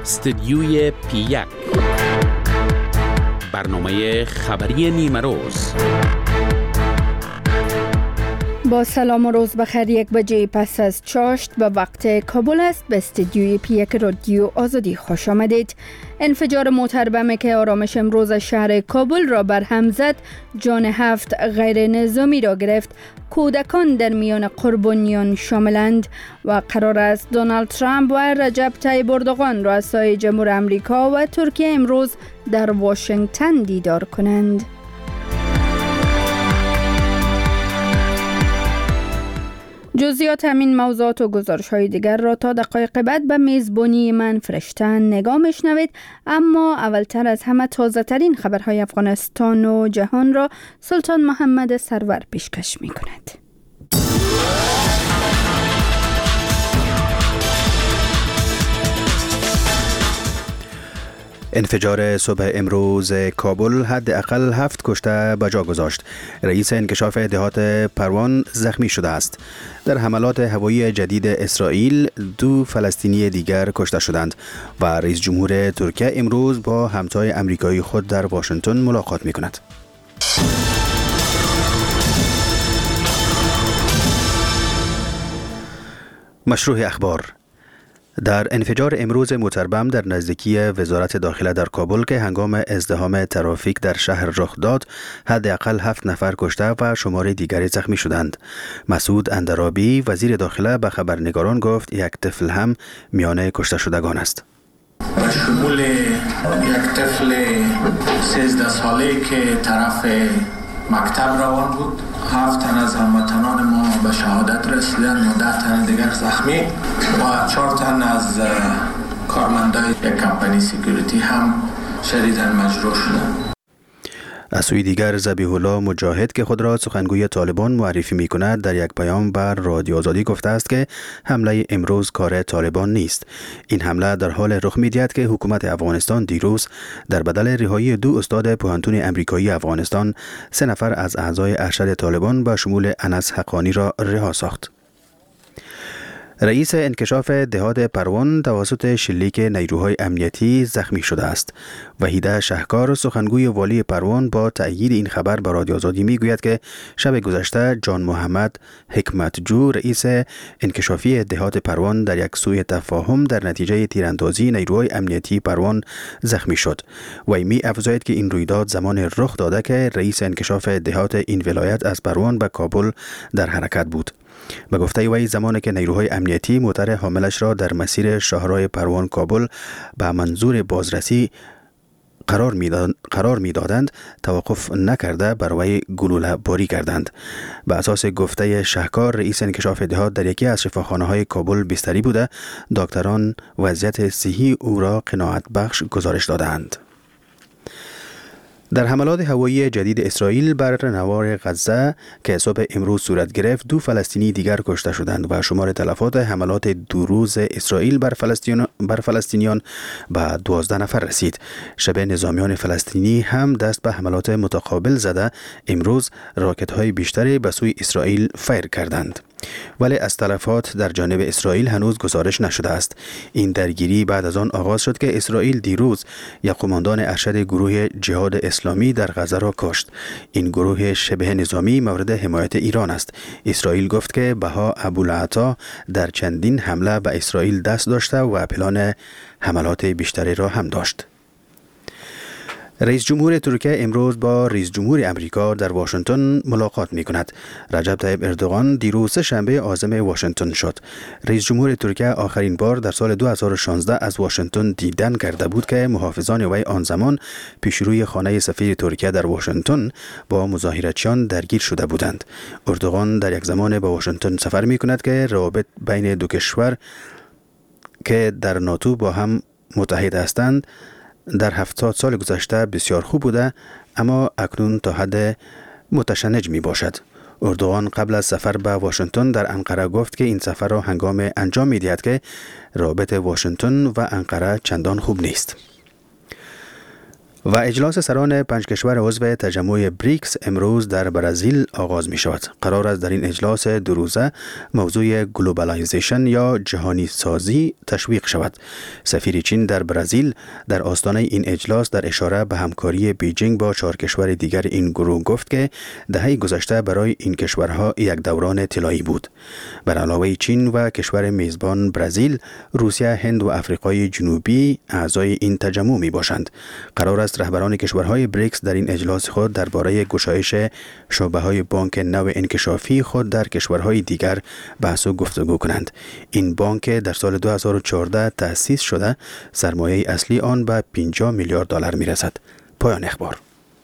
استدیوی پی1 برنامه خبری نیمه روز. با سلام و روز بخیر. 1 بجه پس از چاشت به وقت کابل است. به استدیوی پی1 رادیو آزادی خوش آمدید. انفجار موتر بم که آرامش امروز شهر کابل را برهم زد، جان 7 غیر نظامی را گرفت. کودکان در میان قربانیان شاملند و قرار است دونالد ترامپ و رجب طیب اردوغان رؤسای جمهور آمریکا و ترکیه امروز در واشنگتن دیدار کنند. جزئیات همین موضوعات و گزارش‌های دیگر را تا دقایق بعد به میزبانی من فرشتن نگاه میشنوید. اما اولتر از همه تازه ترین خبرهای افغانستان و جهان را سلطان محمد سرور پیشکش می کند. انفجار صبح امروز کابل حداقل 7 کشته به جا گذاشت. رئیس انکشاف دهات پروان زخمی شده است. در حملات هوایی جدید اسرائیل 2 فلسطینی دیگر کشته شدند و رئیس جمهور ترکیه امروز با همتای آمریکایی خود در واشنگتن ملاقات می کند. مشروع اخبار. در انفجار امروز موتر بم در نزدیکی وزارت داخله در کابل که هنگام ازدحام ترافیک در شهر رخ داد، حداقل 7 نفر کشته و شمار دیگری زخمی شدند. مسعود اندرابی وزیر داخله به خبرنگاران گفت 1 طفل هم میان کشته شدگان است. و شمول 1 طفل 13 ساله که طرف مکتب روان بود. 7 تن از هموطنان ما به شهادت رسیدن و 10 تن دیگر زخمی و 4 تن از کارمندای یک کمپانی سکیوریتی هم شدیداً مجروح شدند. از سوی دیگر ذبیح الله مجاهد که خود را سخنگوی طالبان معرفی می کند در یک پیام بر رادیو آزادی گفته است که حمله امروز کار طالبان نیست. این حمله در حال رخ می دهد که حکومت افغانستان دیروز در بدل رهایی 2 استاد پوهنتون امریکایی افغانستان 3 نفر از اعضای ارشد طالبان به شمول انس حقانی را رها ساخت. رئیس انکشاف دهات پروان توسط شلیک نیروهای امنیتی زخمی شده است. وحیده شهکار سخنگوی والی پروان با تأیید این خبر به رادیو آزادی میگوید که شب گذشته جان محمد حکمتجو رئیس انکشافی دهات پروان در یک سوء تفاهم در نتیجه تیراندازی نیروهای امنیتی پروان زخمی شد. وی می افزاید که این رویداد زمان رخ داده که رئیس انکشاف دهات این ولایت از پروان به کابل در حرکت بود. به گفته وی زمانی که نیروهای امنیتی موتر حاملش را در مسیر شاهراه پروان کابل به منظور بازرسی قرار می‌دادند توقف نکرده بر وی گلوله باری کردند. به اساس گفته شهکار رئیس انکشاف دهات در یکی از شفاخانه‌های کابل بستری بوده. دکتران وضعیت صحی او را قناعت بخش گزارش دادند. در حملات هوایی جدید اسرائیل بر نوار غزه که صبح امروز صورت گرفت 2 فلسطینی دیگر کشته شدند و شمار تلفات حملات 2 روز اسرائیل بر فلسطینیان به 12 نفر رسید. شب نظامیان فلسطینی هم دست به حملات متقابل زده امروز راکت‌های بیشتری به سوی اسرائیل فیر کردند. ولی از تلفات در جانب اسرائیل هنوز گزارش نشده است. این درگیری بعد از آن آغاز شد که اسرائیل دیروز یک قماندان ارشد گروه جهاد اسلامی در غزه را کشت. این گروه شبه نظامی مورد حمایت ایران است. اسرائیل گفت که بها ابوالعطا در چندین حمله به اسرائیل دست داشته و پلان حملات بیشتری را هم داشت. رئیس جمهور ترکیه امروز با رئیس جمهور آمریکا در واشنگتن ملاقات می کند. رجب طیب اردوغان دیروز شنبه عازم واشنگتن شد. رئیس جمهور ترکیه آخرین بار در سال 2016 از واشنگتن دیدن کرده بود که محافظان وی آن زمان پیش روی خانه سفیر ترکیه در واشنگتن با مظاهراتچیان درگیر شده بودند. اردوغان در یک زمان به واشنگتن سفر می کند که روابط بین 2 کشور که در ناتو با هم متحد هستند در 70 سال گذشته بسیار خوب بوده، اما اکنون تا حد متشنج می باشد. اردوغان قبل از سفر به واشنگتن در انقره گفت که این سفر را هنگام انجام می دهد که رابطه واشنگتن و انقره چندان خوب نیست. و اجلاس سران 5 کشور عضو تجمع بریکس امروز در برزیل آغاز می شود. قرار است در این اجلاس 2 روزه موضوع گلوبالایزیشن یا جهانی سازی تشویق شود. سفیر چین در برزیل در آستانه این اجلاس در اشاره به همکاری بیجینگ با 4 کشور دیگر این گروه گفت که دهه گذشته برای این کشورها یک دوران طلایی بود. بر علاوه چین و کشور میزبان برزیل، روسیه، هند و آفریقای جنوبی اعضای این تجمع می باشند. قرار است رهبران کشورهای بریکس در این اجلاس خود درباره گشایش شعبه‌های بانک نو انکشافی خود در کشورهای دیگر بحث و گفتگو کنند. این بانک در سال 2014 تأسیس شده، سرمایه اصلی آن به 50 میلیارد دلار میرسد. پایان اخبار.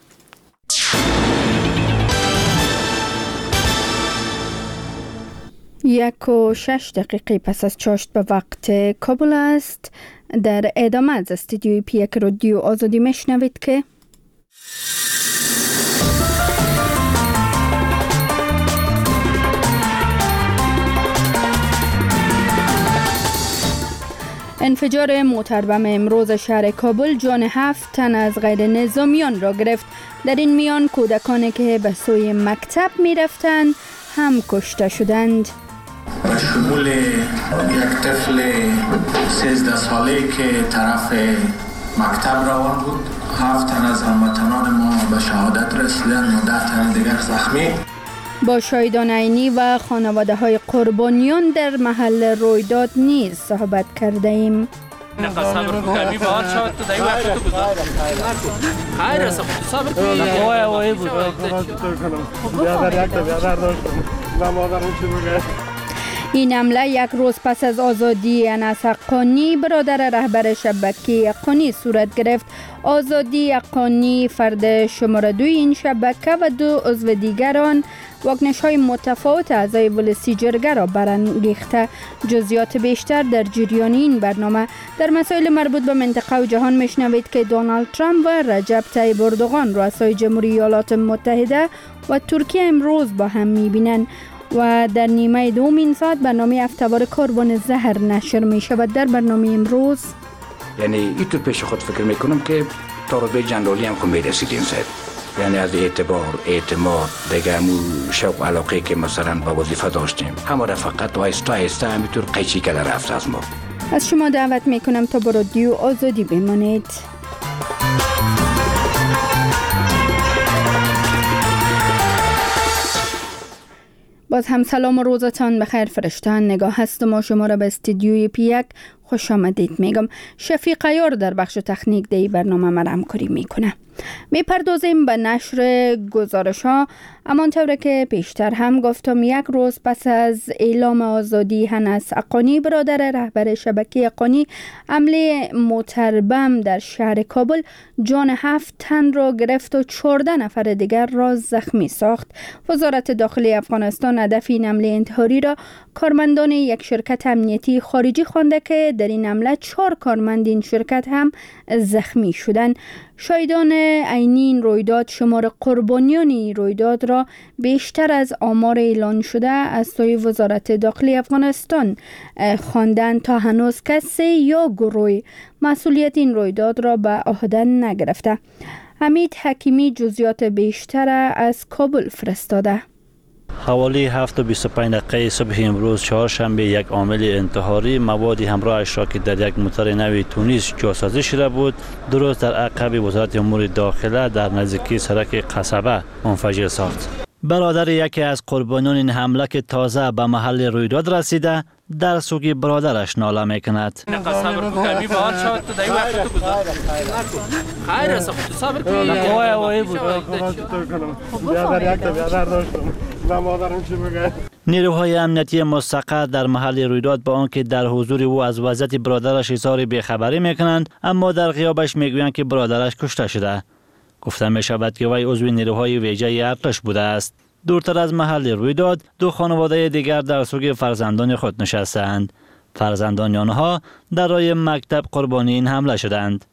1:06 پس از چاشت به وقت کابل است. در ادامه از استودیوی پیک رادیو آزادی میشنوید که انفجار موتر بم امروز شهر کابل جان 7 تن از غیر نظامیان را گرفت. در این میان کودکانی که به سوی مکتب می رفتند هم کشته شدند. به شمول یک طفل 13 ساله که طرف مکتب روان بود، 7 تن از هموطنان ما به شهادت رسیدند و 10 تن دیگر زخمی. با شاهدان عینی و خانواده های قربانیان در محل رویداد نیز صحبت کرده ایم. این حمله یک روز پس از آزادی انس حقانی برادر رهبر شبکه حقانی صورت گرفت. آزادی حقانی فرد شماره 2 این شبکه و 2 عضو دیگران واکنش‌های متفاوت اعضای ولسی جرگه را برانگیخته. جزئیات بیشتر در جریان این برنامه. در مسائل مربوط به منطقه و جهان میشنوید که دونالد ترامپ و رجب طیب اردوغان رؤسای جمهوری ایالات متحده و ترکیه امروز با هم میبینند و در نیمه دوم این ساعت برنامه افتوار کاروان زهر نشر می شود. در برنامه امروز یعنی اینطور پیش خود فکر میکنم که تا رتبه جنرالی هم خود میرسیدیم سید، یعنی از اعتبار، اعتماد، دیگه همون شوق و علاقه که مثلا با وظیفه داشتیم همه را فقط آهسته آهسته همینطور قیچی که رفت از ما. از شما دعوت میکنم تا با رادیو آزادی بمانید. باز هم سلام و روزتان بخیر فرشتان. نگاه هستم و شما را به استودیوی پیک خوش آمدید میگم. شفیق عیار در بخش تکنیک دی برنامه ما را همکاری میکنه. میپردازیم به نشر گزارش ها. اما طوری که پیشتر هم گفتم، یک روز پس از اعلام آزادی انس حقانی برادر رهبر شبکه حقانی، حمله موتر بم در شهر کابل جان 7 تن را گرفت و 14 نفر دیگر را زخمی ساخت. وزارت داخلی افغانستان هدف این حمله انتحاری را کارمندان یک شرکت امنیتی خارجی خوانده که در این حمله 4 کارمند این شرکت هم زخمی شدند. شاهدان عینی این رویداد شمار قربانیان این رویداد را بیشتر از آمار اعلان شده از سوی وزارت داخلی افغانستان خواندند تا هنوز کسی یا گروه مسئولیت این رویداد را به عهده نگرفته. حمید حکیمی جزئیات بیشتر از کابل فرستاده. حوالی 7:25 صبح امروز چهارشنبه یک عامل انتحاری موادی همراهش را که در یک موتر نوی تونیس جاسازی شده بود درست در عقب وزارت امور داخله در نزدیکی سرک قصبه منفجر ساخت. برادر یکی از قربانیان این حمله که تازه به محل رویداد رسیده در سوی برادرش ناله میکند. نیروهای امنیتی مستقر در محل رویداد با آنکه در حضور او از وضعیت برادرش اظهار بیخبری میکنند، اما در غیابش میگویند که برادرش کشته شده. گفته می شود که وی عضو نیروهای ویژه ارتش بوده است. دورتر از محل رویداد 2 خانواده دیگر در سوی فرزندان خود نشستند. فرزندان آنها در راه مکتب قربانی این حمله شدند.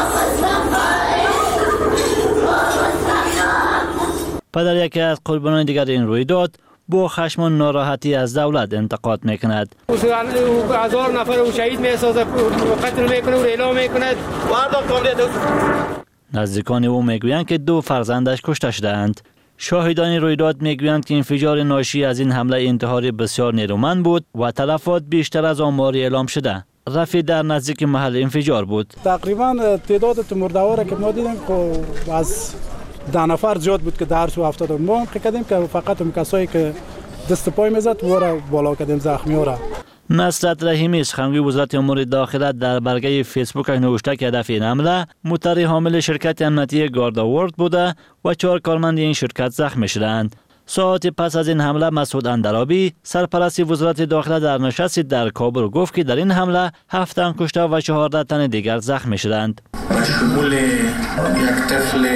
پدر یکی از قربانیان دیگر این رویداد با خشم و ناراحتی از دولت انتقاد میکند. 1000 نفر شهید میسازه، قتل میکنه و اعلام میکنه. نزدیکان او میگویند که 2 فرزندش کشته شدند. شاهدان رویداد میگویند که انفجار ناشی از این حمله انتحاری بسیار نیرومند بود و تلفات بیشتر از آمار اعلام شده. رفیع در نزدیک محل انفجار بود. تقریبا تعداد مرده‌ها که ما دیدیم که از 10 نفر زیاد بود که در سو افتاد. ما فکر کردیم که فقط اون کسایی که دست پای میزد و را بالا کردیم زخمی‌ها را. نصرت رحیمی سخنگوی وزارت امور داخله در برگه فیسبوک نوشته که هدف این حمله موتر حامل شرکت امنیتی گارد آورد بوده و 4 کارمند این شرکت زخمی شدند. ساعت پس از این حمله مسعود اندرابی سرپرست وزارت داخله در نشست در کابل گفت که در این حمله 7 تن کشته و 14 تن دیگر زخمی شدند. به شمول یک طفل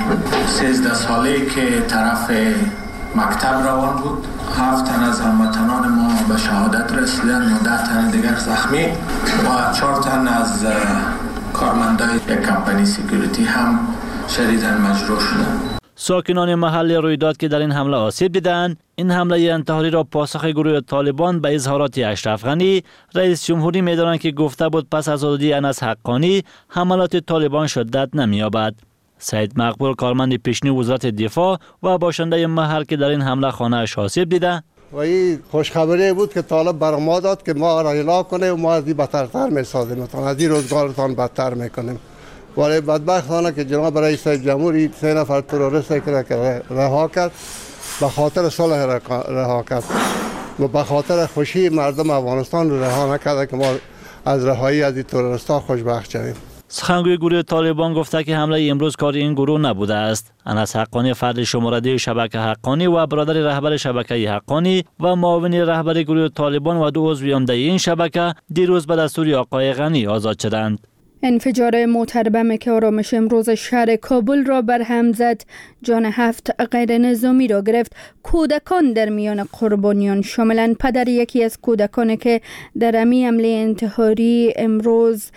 13 ساله که طرف مکتب روان بود، 7 تن از هموطنان ما به شهادت رسیدند و 10 تن دیگر زخمی و 4 تن از کارمندای یک کمپانی سکیوریتی هم شدیداً مجروح شدند. ساکنان محل رویداد که در این حمله آسیب دیدند، این حمله انتحاری را پاسخ گروه طالبان به اظهارات اشرف غنی رئیس جمهوری می‌دانند که گفته بود پس از آزادی انس حقانی حملات طالبان شدت نمی‌یابد. سید مقبول کارمند پیشنی وزارت دفاع و باشنده محل که در این حمله خانه‌اش آسیب دیده و این خوشخبری بود که طالب بر ما داد که ما را اصلاح کنه و ما از این بدتر می‌سازیم، از این روزگارتان بدتر می‌کنیم. ولی بدبختانه که جناب رئیس جمهوری 3 نفر تروریست که رها کرد به خاطر صلح رها کرد و به خاطر خوشی مردم افغانستان رها نکرده که ما از رهایی از این تروریست‌ها خوشبخت شویم. سخنگوی گروه طالبان گفته که حمله امروز کار این گروه نبوده است. انس حقانی فرد شماره 2 شبکه حقانی و برادر رهبر شبکه حقانی و معاون رهبر گروه طالبان و 2 عضو عمده این شبکه دیروز به دستور آقای غنی آزاد شدند. انفجار موتر بم که آرامش امروز شهر کابل را برهم زد، جان 7 غیر نظامی را گرفت. کودکان در میان قربانیان شاملن. پدر یکی از کودکان که در امی حمله انتحاری امروز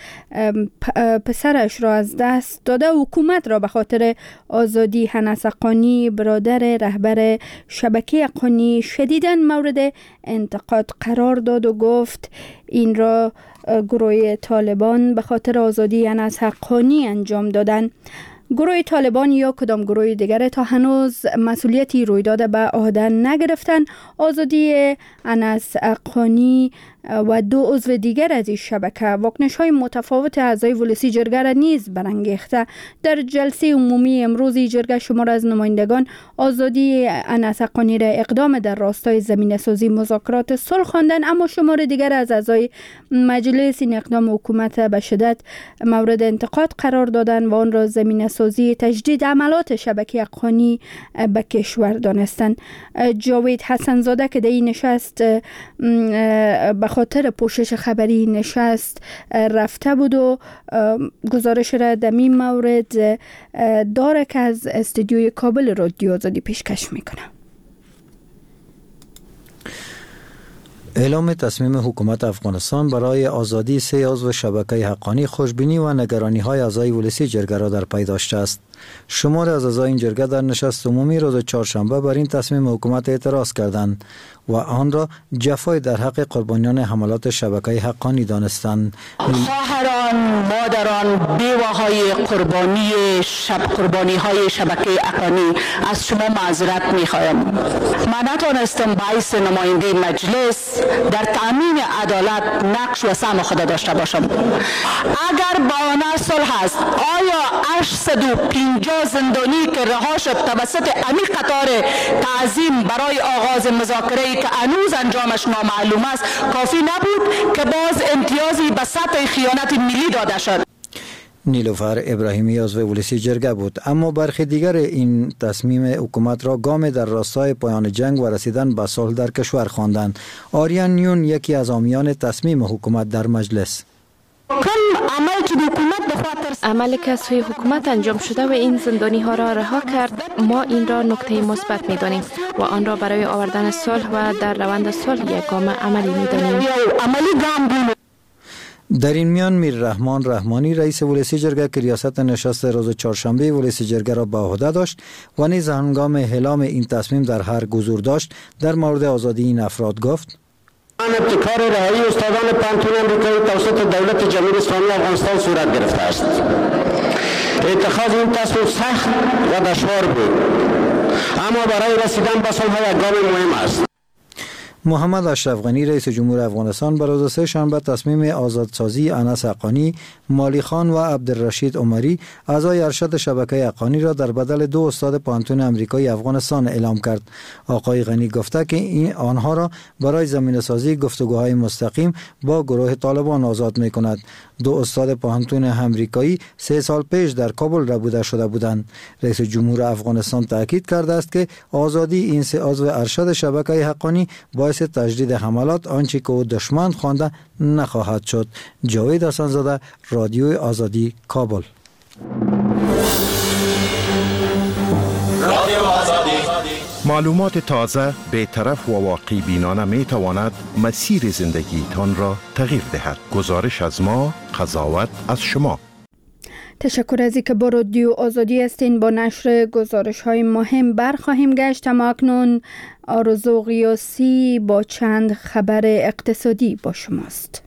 پسرش را از دست داده، حکومت را به خاطر آزادی انس حقانی برادر رهبر شبکه حقانی شدیداً مورد انتقاد قرار داد و گفت این را گروه طالبان به خاطر آزادی انس حقانی انجام دادن. گروه طالبان یا کدام گروه دیگر تا هنوز مسئولیتی رویداد به عهده نگرفتن. آزادی انس حقانی و 2 عضو دیگر از این شبکه واکنش‌های متفاوت اعضای ولسی جرگه را نیز برانگیخته. در جلسه عمومی امروز جرگه شمار از نمایندگان آزادی انس حقانی را اقدام در راستای زمینه‌سازی مذاکرات صلح خواندند، اما شمار دیگر از اعضای مجلس این اقدام حکومت به شدت مورد انتقاد قرار دادند و آن را زمینه‌سازی تجدید عملات شبکه حقانی به کشور دانستند. جاوید حسن زاده که در این نشست به خاطر پوشش خبری نشست رفته بود و گزارش را در این مورد داره که از استودیوی کابل رادیو آزادی پیشکش میکنه. اعلام تصمیم حکومت افغانستان برای آزادی 3 عضو شبکه حقانی خوشبینی و نگرانی‌های اعضای ولسی جرگه را در پی داشته است. شمار از اعضای این جرگه در نشست عمومی روز چهارشنبه بر این تصمیم حکومت اعتراض کردند و آن را جفای در حق قربانیان حملات شبکه حقانی دانستند. خواهران، مادران، بیواهای قربانی های شبکه حقانی، از شما معذرت می‌خوایم. من نتوانستم باعث نماینده مجلس در تامین عدالت نقش و سهم خود داشته باشم. اگر بهانه صلح است، آیا 850 زندانی که رها شد توسط امی قطار تعظیم برای آغاز مذاکره که هنوز انجامش نامعلوم است کافی نبود که باز امتیازی به سطح خیانت ملی داده شد؟ نیلوفر ابراهیمی عضو ولسی جرگه بود، اما برخی دیگر این تصمیم حکومت را گام در راستای پایان جنگ و رسیدن به صلح در کشور خواندند. آریان نیون یکی از حامیان تصمیم حکومت در مجلس: عملی که از سوی حکومت انجام شده و این زندانی ها را رها کرد، ما این را نکته مثبت می دانیم و آن را برای آوردن صلح و در روند صلح یک گام عملی می دانیم. در این میان میر رحمان رحمانی رئیس ولسی جرگه که ریاست نشست روز چهارشنبه ولسی جرگه را به عهده داشت و نیز هنگام اعلام این تصمیم در هر حضور داشت، در مورد آزادی این افراد گفت: ابتکار رهایی استادان پانتون آمریکایی توسط دولت جمهوری اسلامی افغانستان صورت گرفته است. اتخاذ این تصمیم سخت و دشوار بود، اما برای رسیدن به صلح یک گام مهم است. محمد اشرف غنی رئیس جمهور افغانستان بر روز سه شنبه تصمیم آزادسازی انس حقانی، مالی خان و عبدالرشید عمری اعضای ارشد شبکه حقانی را در بدل 2 استاد پانتون آمریکایی افغانستان اعلام کرد. آقای غنی گفته که آنها را برای زمینه‌سازی گفتگوهای مستقیم با گروه طالبان آزاد می‌کند. 2 استاد پانتون آمریکایی 3 سال پیش در کابل ربوده شده بودند. رئیس جمهور افغانستان تاکید کرده است که آزادی این 3 عضو ارشد شبکه حقانی باعث تجدید حملات آنچه که او دشمن خوانده نخواهد شد. جاوید حسن‌زاده، رادیو آزادی، کابل. معلومات تازه، بی‌طرف و واقعی بینانه می تواند مسیر زندگیتان را تغییر دهد. گزارش از ما، قضاوت از شما. تشکر از اینکه با رادیو آزادی هستین. با نشر گزارش های مهم برخواهیم گشت، اما اکنون آرزو قیاسی با چند خبر اقتصادی با شماست.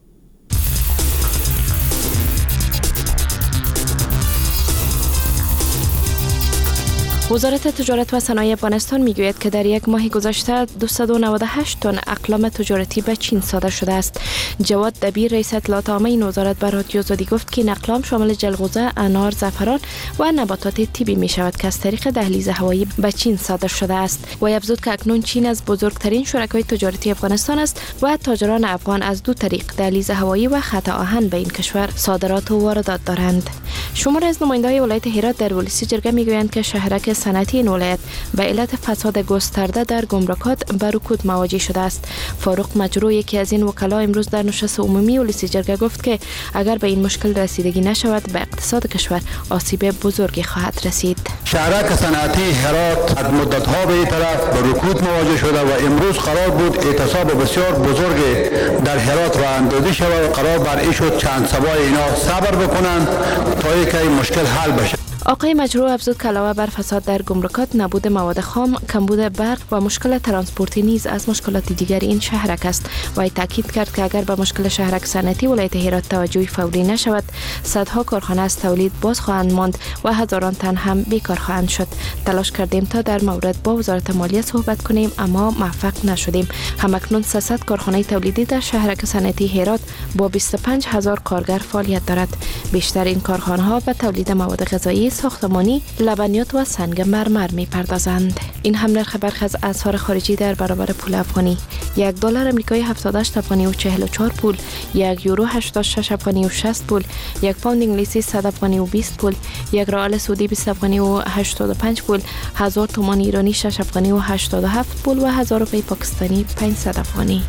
وزارت تجارت و صنایع افغانستان میگوید که در یک ماه گذشته 298 تن اقلام تجارتی به چین صادر شده است. جواد دبیر رئیس اطلاعات عامه این وزارت به رادیو آزادی گفت که این اقلام شامل جلغوزه، انار، زعفران و نباتات طبی می شود که از طریق دهلیز هوایی به چین صادر شده است. و افزود که اکنون چین از بزرگترین شرکای تجارتی افغانستان است و تاجران افغان از 2 طریق دهلیز هوایی و خط آهن به این کشور صادرات و واردات دارند. شمار از نماینده‌های ولایت هرات در ولسی جرگه میگویند که شهرک صنعتی این ولایت به علت فساد گسترده در گمرکات به رکود مواجه شده است. فاروق مجرو، یکی از این وکلا، امروز در نشست عمومی ولسی جرگه گفت که اگر به این مشکل رسیدگی نشود به اقتصاد کشور آسیب بزرگی خواهد رسید. شهرک صنعتی هرات از مدت‌ها به این طرف به رکود مواجه شده و امروز قرار بود اعتصاب بسیار بزرگ در هرات راه اندازی شود و قرار بر این شد چند سبای اینا صبر بکنند تا اینکه این مشکل حل بشه. آقای مجروح افزود که علاوه بر فساد در گمرکات، نبود مواد خام، کمبود برق و مشکل ترانسپورتی نیز از مشکلات دیگر این شهرک است و تاکید کرد که اگر به مشکل شهرک صنعتی ولایت هرات توجه فوری نشود، صدها کارخانه از تولید باز خواهند ماند و هزاران تن هم بیکار خواهند شد. تلاش کردیم تا در مورد با وزارت مالیه صحبت کنیم اما موفق نشدیم. همکنون 300 کارخانه تولیدی در شهرک صنعتی هرات با 25,000 کارگر فعالیت دارد. بیشتر این کارخانه ها به تولید مواد غذایی، ساختمانی، لبنیات و سنگ مرمر می‌پردازند. این هم نرخ برخی از اسعار خارجی در برابر پول افغانی: $1 آمریکایی 78 افغانی و 44 پول، $1 یورو 86 افغانی و 60 پول، $1 پوند انگلیسی 100 افغانی و 20 پول، $1 ریال سعودی 20 افغانی و 85 پول، 1000 تومان ایرانی 6 افغانی و 87 پول و 1000 روپیه پاکستانی 500 افغانی.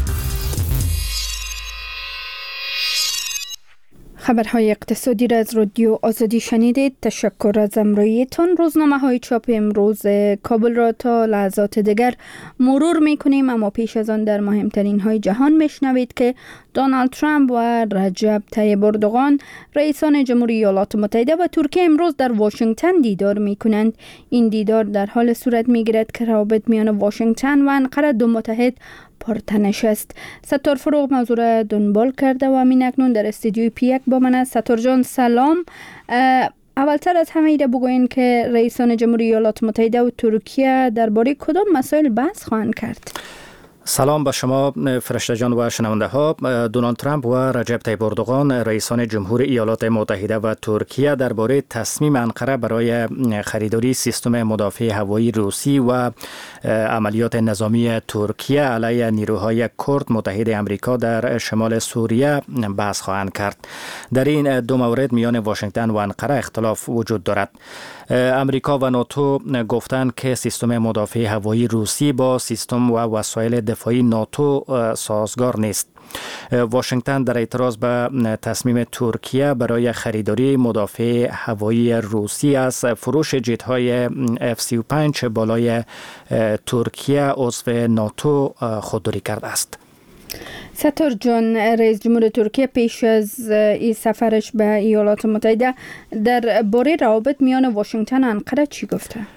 خبرهای اقتصادی را از رادیو آزادی شنیدید. تشکر از همراهیتان. روزنامه‌های چاپ امروز کابل را تا لحظات دیگر مرور می‌کنیم، اما پیش از آن در مهمترین های جهان میشنوید که دونالد ترامپ و رجب طیب اردوغان رئیسان جمهوری ایالات متحده و ترکیه امروز در واشنگتن دیدار می‌کنند. این دیدار در حال صورت می‌گیرد که روابط میان واشنگتن و انقره، دو متحد، پرتنش است. ستار فروغ موضوع را دنبال کرده و همین اکنون در استودیوی پی1 با من است. ستار جان سلام. اولتر از همه ایره بگوین که رئیسان جمهوری ایالات متحده و ترکیه درباره کدام مسائل بحث خواهند کرد؟ سلام به شما فرشته جان و شنونده ها. دونالد ترامپ و رجب طیب اردوغان رئیسان جمهوری ایالات متحده و ترکیه درباره تصمیم انقره برای خریداری سیستم مدافع هوایی روسی و عملیات نظامی ترکیه علیه نیروهای کرد متحد امریکا در شمال سوریه بحث خواهند کرد. در این دو مورد میان واشنگتن و انقره اختلاف وجود دارد. امریکا و ناتو گفتند که سیستم مدافع هوایی روسی با سیستم و وسایل دفاعی ناتو سازگار نیست. واشنگتن در اعتراض به تصمیم ترکیه برای خریداری مدافع هوایی روسی از فروش جت‌های F-35 بالای ترکیه عضو ناتو خودداری کرده است. ستار جان، رئیس جمهور ترکیه پیش از این سفرش به ایالات متحده در باره روابط میان واشنگتن و انقره چی گفته؟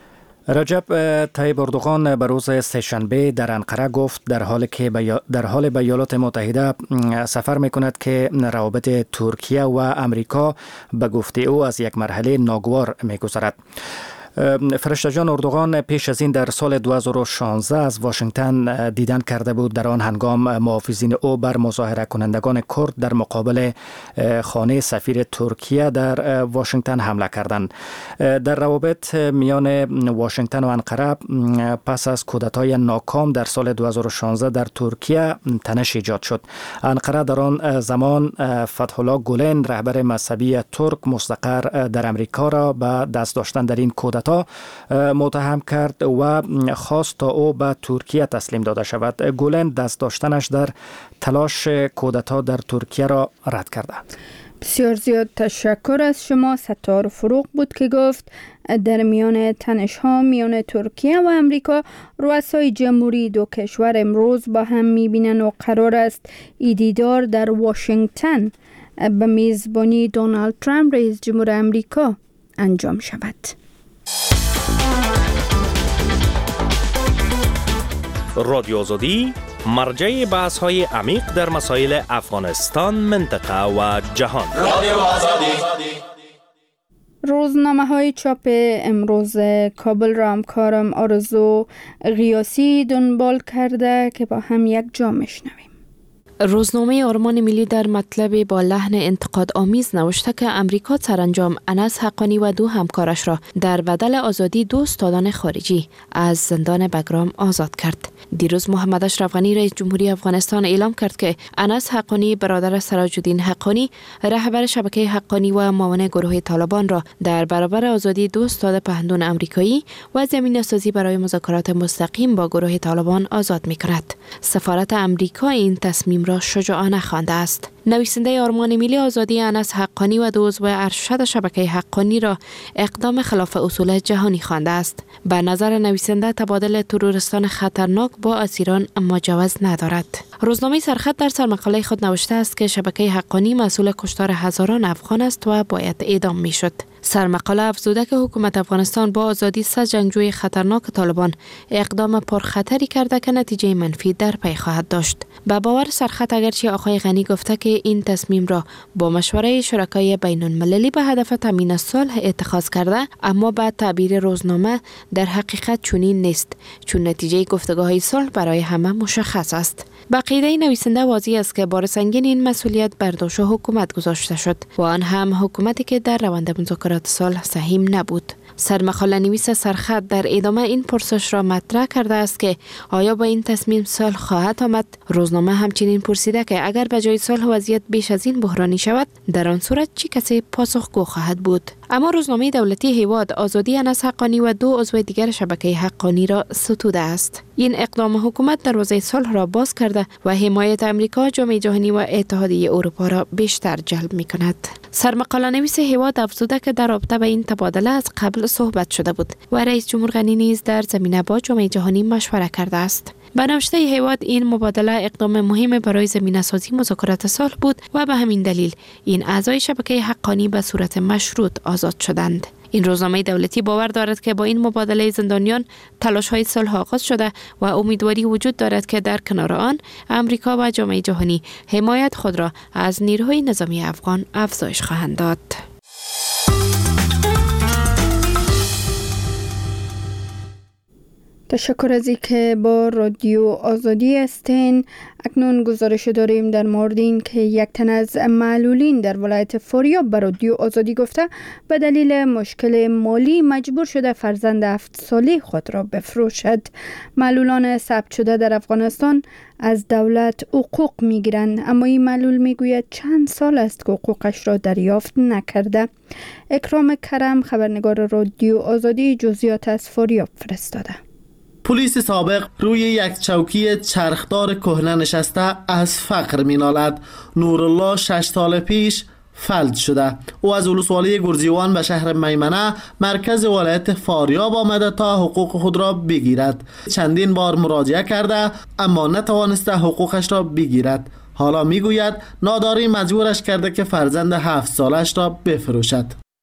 رجب طیب اردوغان به روز سه‌شنبه در انقره گفت در حال به ایالات متحده سفر میکند که روابط ترکیه و امریکا به گفته او از یک مرحله ناگوار میگذرد. فرشته جان اردوغان پیش از این در سال 2016 از واشنگتن دیدن کرده بود. در آن هنگام محافظین او بر مظاهره کنندگان کرد در مقابل خانه سفیر ترکیه در واشنگتن حمله کردند. در روابط میان واشنگتن و انقره پس از کودتای ناکام در سال 2016 در ترکیه تنش ایجاد شد. انقره در آن زمان فتح الله گولن رهبر مذهبی ترک مستقر در امریکا را به دست داشتن در این کودتا متهم کرد و خواست تا او به ترکیه تسلیم داده شود. گولن دست داشتنش در تلاش کودتا در ترکیه را رد کرده. بسیار زیاد تشکر از شما. ستار فروغ بود که گفت در میان تنش ها میان ترکیه و امریکا رؤسای جمهوری دو کشور امروز با هم میبینن و قرار است دیدار در واشنگتن به میزبانی دونالد ترامپ رئیس جمهور امریکا انجام شود. رادیو آزادی مرجع بحث های عمیق در مسائل افغانستان، منطقه و جهان. رادیو آزادی. روزنامه های چاپ امروز کابل را همکارم آرزو غیاسی دنبال کرده که با هم یک جا میشنویم. روزنامه آرمان ملی در مطلب با لحن انتقاد آمیز نوشته که امریکا سرانجام انس حقانی و دو همکارش را در بدل آزادی دو استادان خارجی از زندان بگرام آزاد کرد. دیروز محمد اشرف غنی رئیس جمهوری افغانستان اعلام کرد که انس حقانی برادر سراج الدین حقانی رهبر شبکه حقانی و معاون گروه طالبان را در برابر آزادی دو استاد پهندون آمریکایی و زمینه‌سازی برای مذاکرات مستقیم با گروه طالبان آزاد می‌کند. سفارت آمریکا این تصمیم را شجاعانه خوانده است. نویسنده آرمان ملی آزادی انس حقانی و دو عضو ارشد شبکه حقانی را اقدام خلاف اصول جهانی خوانده است. به نظر نویسنده تبادل تروریستان خطرناک با اسیران مجوز ندارد. روزنامه سرخط در سرمقاله خود نوشته است که شبکه حقانی مسئول کشتار هزاران افغان است و باید اعدام میشد. سرمقاله افزوده که حکومت افغانستان با آزادی 3 جنگجوی خطرناک طالبان اقدام پرخطری کرده که نتیجه منفی در پی خواهد داشت. به باور سرخط اگرچه آقای غنی گفته که این تصمیم را با مشوره شرکای بین المللی به هدف تامین صلح اتخاذ کرده، اما به تعبیر روزنامه در حقیقت چنین نیست، چون نتیجه گفتگوهای صلح برای همه مشخص است. به عقیده نویسنده واضح است که بار سنگین این مسئولیت بر دوش حکومت گذاشته شد و آن هم حکومتی که در روند مذاکرات صلح سهیم نبود. سرمقاله نویس سرخط در ادامه این پرسش را مطرح کرده است که آیا با این تصمیم صلح خواهد آمد؟ روزنامه همچنین پرسیده که اگر به جای صلح وضعیت بیش از این بحرانی شود، در آن صورت چه کسی پاسخگو خواهد بود؟ اما روزنامه دولتی هیواد آزادی انس حقانی و دو عضو دیگر شبکه حقانی را ستوده است. این اقدام حکومت دروازه صلح را باز کرده و حمایت امریکا، جامعه جهانی و اتحادیه اروپا را بیشتر جلب می کند. سرمقاله نویس هیواد افزوده که در رابطه به این تبادله از قبل صحبت شده بود و رئیس جمهور غنی نیز در زمینه با جامعه جهانی مشوره کرده است. به نوشته هیواد این مبادله اقدام مهم برای زمینه‌سازی مذاکرات صلح بود و به همین دلیل این اعضای شبکه حقانی به صورت مشروط آزاد شدند. این روزنامه دولتی باور دارد که با این مبادله زندانیان تلاش‌های صلح آغاز شده و امیدواری وجود دارد که در کنار آن امریکا و جامعه جهانی حمایت خود را از نیروهای نظامی افغان افزایش خواهند داد. تشکر از اینکه با رادیو آزادی هستین. اکنون گزارش داریم در مورد این که یک تن از معلولین در ولایت فاریاب به رادیو آزادی گفته به دلیل مشکل مالی مجبور شده فرزند 7 ساله خود را بفروشد. معلولان ثبت شده در افغانستان از دولت حقوق میگیرند، اما این معلول میگوید چند سال است که حقوقش را دریافت نکرده. اکرام کرم خبرنگار رادیو آزادی جزئیات از فاریاب فرستاده. پلیس سابق روی یک چوکی چرخدار کهنه نشسته از فقر مینالد. نورالله 6 سال پیش فلج شده. او از ولسوالی گرجیوان به شهر میمنه مرکز ولایت فاریاب آمده تا حقوق خود را بگیرد. چندین بار مراجعه کرده اما نتوانسته حقوقش را بگیرد. حالا میگوید ناداری مجبورش کرده که فرزند 7 سالش را بفروشد.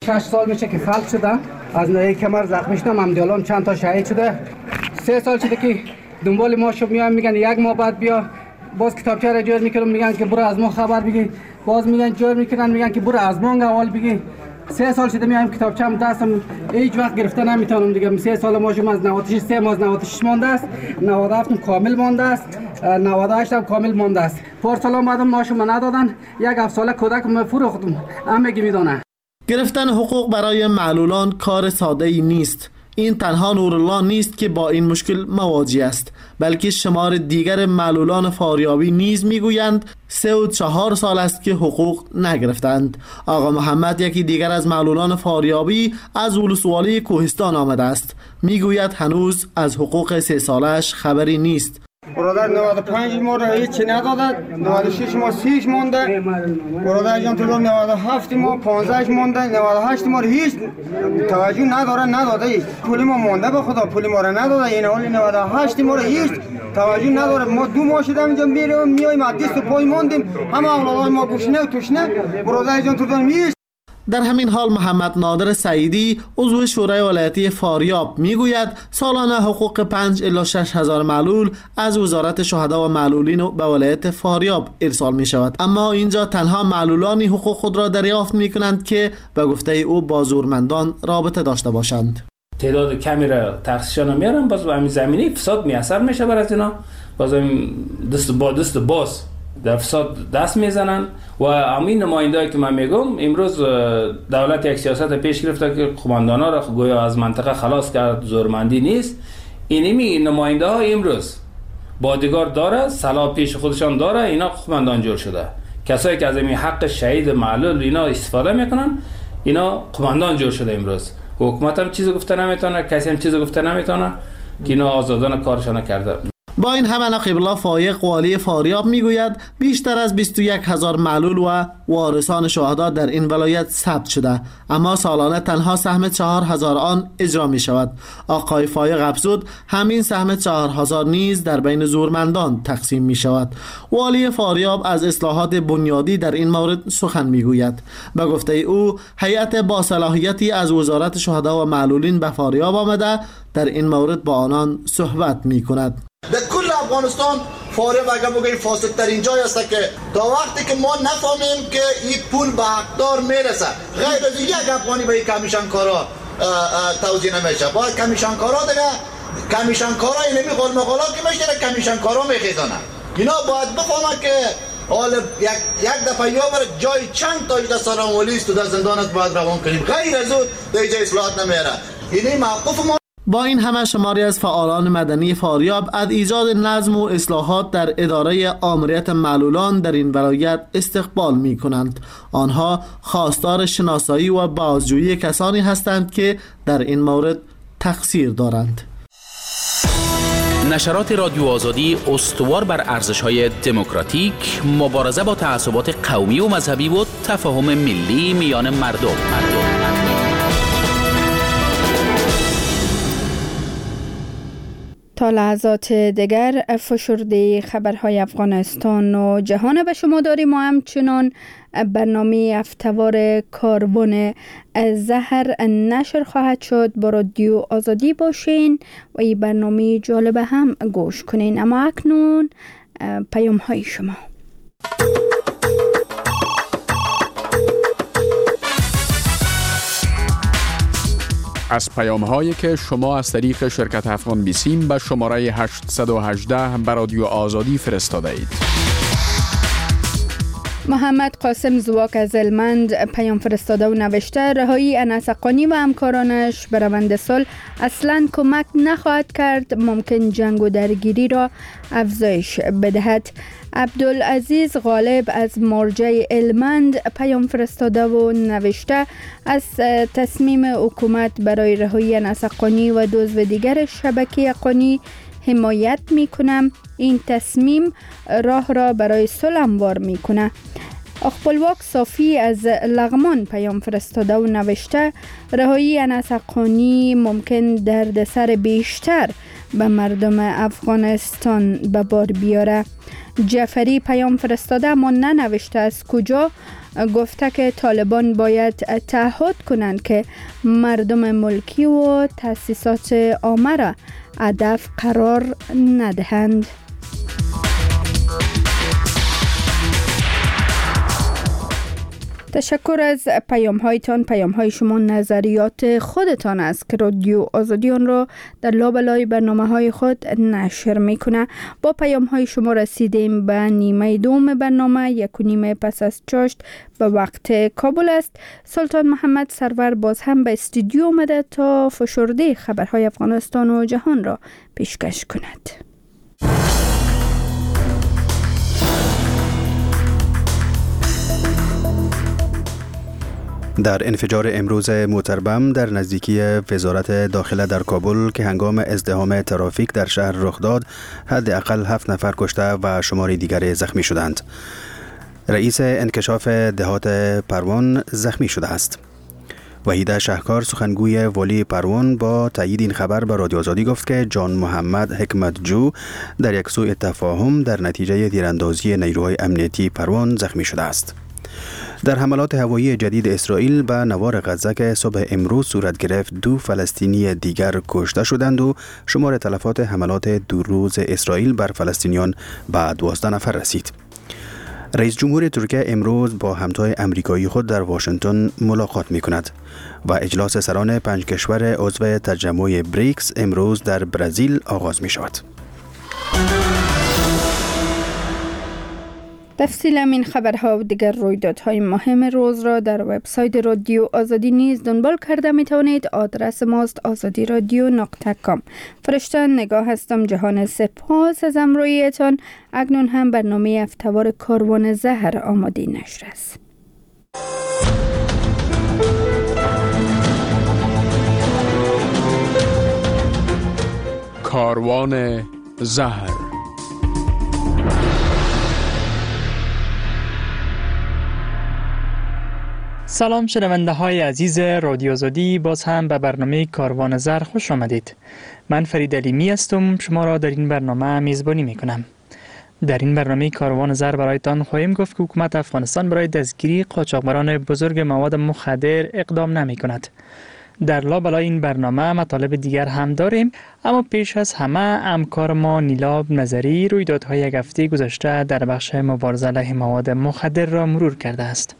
6 سال میشه که فلج شده، از ناحیه کمر زخمی شدم، همدیالان چند تا شهید شده. 3 سال شده که دنبال ما شو میان، میگن 1 ماه بعد بیا، باز کتابچه را جور میکنم، میگن که برو از ما خبر بگی، باز میگن جور میکنن، میگن که برو از ما اول بگی. 3 سال شده میایم کتابچه هم دستم هیچ وقت گرفته نمیتونم دیگه. 3 سال ما شما از 96 3 ماه 96 مونده است، 97 کامل مونده است، 98 هم کامل مونده است. پارسال اومدم ما شما ندادن، 1 سال کودک ما فروختم، همگی میدونه. گرفتن حقوق برای معلولان کار ساده ای نیست. این تنها نورالله نیست که با این مشکل مواجه است، بلکه شمار دیگر معلولان فاریابی نیز میگویند 3 و 4 سال است که حقوق نگرفتند. آقا محمد یکی دیگر از معلولان فاریابی از ولسوالی کوهستان آمده است. میگوید هنوز از حقوق 3 سالش خبری نیست. برادر 95 ماه را هیچی ندادد، 96 ماه 30 مونده، برادر جان تو 97 ماه 15 مونده، 98 ماه هیچ توجه نداده هیچ. پول ما مونده به خدا، پول ما را نداده. این حال 98 ماه هیچ توجه نداره. ما 2 ماه شده اینجا میایم از دست و پای موندیم، همه اولادای ما گوشنه و توشنه. برادر جان تو هیچ. در همین حال محمد نادر سعیدی عضو شورای ولایتی فاریاب میگوید سالانه حقوق 5 الی 6 هزار معلول از وزارت شهدا و معلولین به ولایت فاریاب ارسال می شود، اما اینجا تنها معلولانی حقوق خود را دریافت می کنند که به گفته او با زورمندان رابطه داشته باشند. تعداد کمی را تخصیصشان میارن، باز به همین زمینه فساد میاثر میشه بر از اینا، باز دست باز در فساد دست میزنن. و همین نماینده‌ای که من میگم امروز دولت یک سیاست پیش گرفته که قماندانا را گویا از منطقه خلاص کرد، زورمندی نیست. اینمی نماینده ها امروز بادیگار داره، سلاح پیش خودشان داره، اینا قماندان جور شده. کسایی که از این حق شهید معلول اینا استفاده میکنن، اینا قماندان جور شده. امروز حکومت هم چیزی گفته نمیتونه، کسی هم چیزی گفته نمیتونه که اینا آزادانه کارشان کرده. با این همه نقیب الله فایق والی فاریاب میگوید بیشتر از 21 هزار معلول و وارثان شهدا در این ولایت ثبت شده، اما سالانه تنها سهم 4000 آن اجرا می شود. آقای فایق افزود همین سهم 4000 نیز در بین زورمندان تقسیم می شود. والی فاریاب از اصلاحات بنیادی در این مورد سخن میگوید. به گفته او هیئت با صلاحیتی از وزارت شهدا و معلولین به فاریاب آمده در این مورد با آنان صحبت می کند. در کل افغانستان فاریاب اگر بگیم فاسد ترین جای است که تا وقتی که ما نفهمیم که این پول به حقدار میرسه، غیر از یک افغانی به این کمیشن کارا توزیع نمیشه. باید کمیشن کارا دیگه، کمیشن کارا اینمی قلمقالا که میشه کمیشن کارا میخیزانه. اینا باید بفهمن که حال یک دفعه یا بر جای چند تا 18 سال ولی است در زندان است باید روان کنیم، غیر از اون دیگه اصلاحات نمیره. اینی موقف ما. با این همه شماری از فعالان مدنی فاریاب از ایجاد نظم و اصلاحات در اداره آمریت معلولان در این ولایت استقبال می کنند. آنها خواستار شناسایی و بازجویی کسانی هستند که در این مورد تقصیر دارند. نشرات رادیو آزادی استوار بر ارزش‌های دموکراتیک، مبارزه با تعصبات قومی و مذهبی و تفاهم ملی میان مردم. تا لحظات دیگر فشرده خبرهای افغانستان و جهان به شما داریم و همچنان برنامه هفته‌وار کاربن زهر نشر خواهد شد. با رادیو آزادی باشین و این برنامه جالب هم گوش کنین. اما اکنون پیام های شما. از پیام هایی که شما از طریق شرکت افغان بیسیم به شماره 818 به رادیو آزادی فرستاده اید. محمد قاسم زواک از هلمند پیام فرستاده و نوشته رهایی انس حقانی و همکارانش به روند صلح اصلا کمک نخواهد کرد، ممکن جنگ و درگیری را افزایش بدهد. عبدالعزیز غالب از مرجع هلمند پیام فرستاده و نوشته از تصمیم حکومت برای رهایی انس حقانی و دو عضو دیگر شبکه حقانی حمایت می کنم. این تصمیم راه را برای صلح هموار می کنه. اخبلواک صافی از لغمان پیام فرستاده و نوشته رهایی انس حقانی ممکن دردسر بیشتر به مردم افغانستان به بار بیاره. جعفری پیام فرستاده اما ننوشته از کجا گفته که طالبان باید تعهد کنند که مردم ملکی و تأسیسات عامه را هدف قرار ندهند. تشکر از پیام هایتان. پیام های شما نظریات خودتان است که رادیو آزادی آن را در لابلای برنامه های خود نشر میکنه. با پیام های شما رسیدیم به نیمه دوم برنامه 1:30 پس از چاشت به وقت کابل است. سلطان محمد سرور باز هم به استودیو آمده تا فشرده خبرهای افغانستان و جهان را پیشکش کند. در انفجار امروز موتربم در نزدیکی وزارت داخله در کابل که هنگام ازدحام ترافیک در شهر رخ داد، حداقل 7 نفر کشته و شماری دیگر زخمی شدند. رئیس انکشاف دهات پروان زخمی شده است. وحیده شهکار سخنگوی والی پروان با تایید این خبر به رادیو آزادی گفت که جان محمد حکمتجو در یک سوء تفاهم در نتیجه تیراندازی نیروهای امنیتی پروان زخمی شده است. در حملات هوایی جدید اسرائیل به نوار غزه که صبح امروز صورت گرفت، 2 فلسطینی دیگر کشته شدند و شمار تلفات حملات 2 روز اسرائیل بر فلسطینیان به 12 نفر رسید. رئیس جمهور ترکیه امروز با همتای امریکایی خود در واشنگتن ملاقات می کند و اجلاس سران 5 کشور عضو تجمع بریکس امروز در برزیل آغاز می شود. تفصیل این خبرها و دیگر رویدادهای مهم روز را در وبسایت رادیو آزادی نیز دنبال کرده می توانید. آدرس ماست azadiradio.com. فرشته نگاه هستم. جهان سپاس از همراهیتان. اکنون هم برنامه هفته‌وار کاروان زهر آماده نشر است. کاروان زهر. سلام شنونده های عزیز رادیو آزادی، باز هم به برنامه کاروان زهر خوش آمدید. من فرید علیمی هستم، شما را در این برنامه میزبانی میکنم. در این برنامه کاروان زهر برایتان خواهیم گفت که حکومت افغانستان برای دستگیری قاچاقبران بزرگ مواد مخدر اقدام نمی کند. در لابلای این برنامه مطالب دیگر هم داریم، اما پیش از همه همکار ما نیلاب نظری رویدادهای یک هفته گذشته در بخش مبارزه علیه مواد مخدر را مرور کرده است.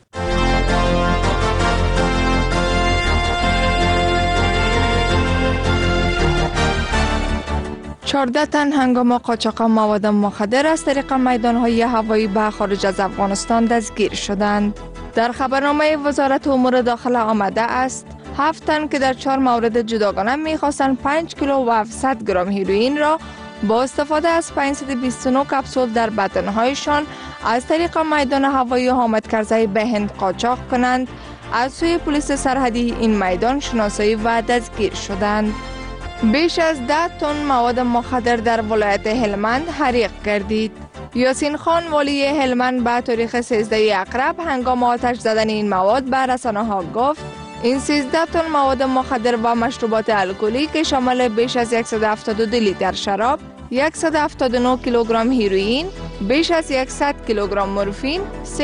14 تن هنگام قاچاق مواد مخدر از طریق میدان‌های هوایی به خارج از افغانستان دستگیر شدند. در خبرنامه وزارت امور داخله آمده است 7 تن که در 4 مورد جداگانه می‌خواستند 5 کیلو و 700 گرم هیروئین را با استفاده از 529 کپسول در بدنهایشان از طریق میدان هوایی حامد کرزی به هند قاچاق کنند، از سوی پلیس سرحدی این میدان شناسایی و دستگیر شدند. بیش از 10 تن مواد مخدر در ولایت هلمند حریق گردید. یاسین خان والی هلمند به تاریخ 13 اقرب هنگام آتش زدن این مواد به رسانه‌ها گفت این 13 تن مواد مخدر و مشروبات الکلی که شامل بیش از 172 لیتر شراب، 179 کیلوگرم هیروئین، بیش از 100 کیلوگرم مورفین،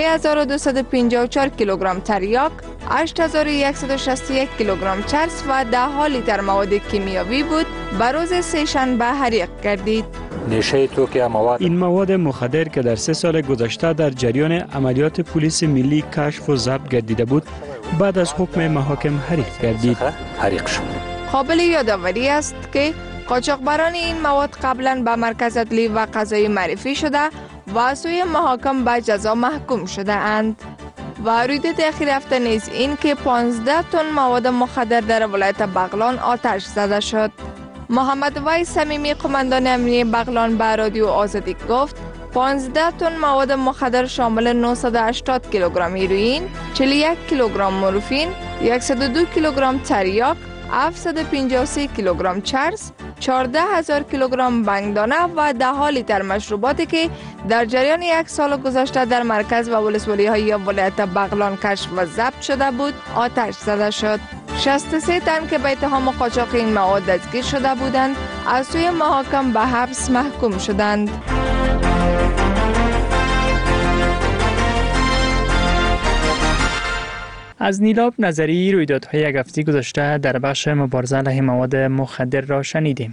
3254 کیلوگرم تریاک، 8161 کیلوگرم چرس و 10 لیتر مواد کیمیاوی بود بر روز سه‌شنبه حریق گردید. این مواد مخدر که در 3 سال گذشته در جریان عملیات پلیس ملی کشف و ضبط گردیده بود، بعد از حکم محاکم حریق گردید. قابل یادآوری است که قاچاقبران این مواد قبلا به مرکز عدلی و قضایی معرفی شده و از سوی محاکم به جزا محکوم شده اند. و رویداد اخیر هفته نیز این که 15 تن مواد مخدر در ولایت بغلان آتش زده شد. محمد ویس صمیمی قماندان امنیه بغلان به رادیو آزادی گفت 15 تن مواد مخدر شامل 980 کیلوگرم هیروئین، 41 کیلوگرم مورفین، 102 کیلوگرم تریاک، 753 کیلوگرم چرس، 14000 کیلوگرم بنگدانه و 10 لیتر مشروباتی که در جریان 1 سال گذشته در مرکز و ولسوالی‌های ولایت بغلان کشف و ضبط شده بود آتش زده شد. 63 تن که به اتهام قاچاق این مواد دستگیر شده بودند از سوی محاکم به حبس محکوم شدند. از نیلاب نظری رویدادهای یک هفته گذشته در بخش مبارزه علیه مواد مخدر را شنیدیم.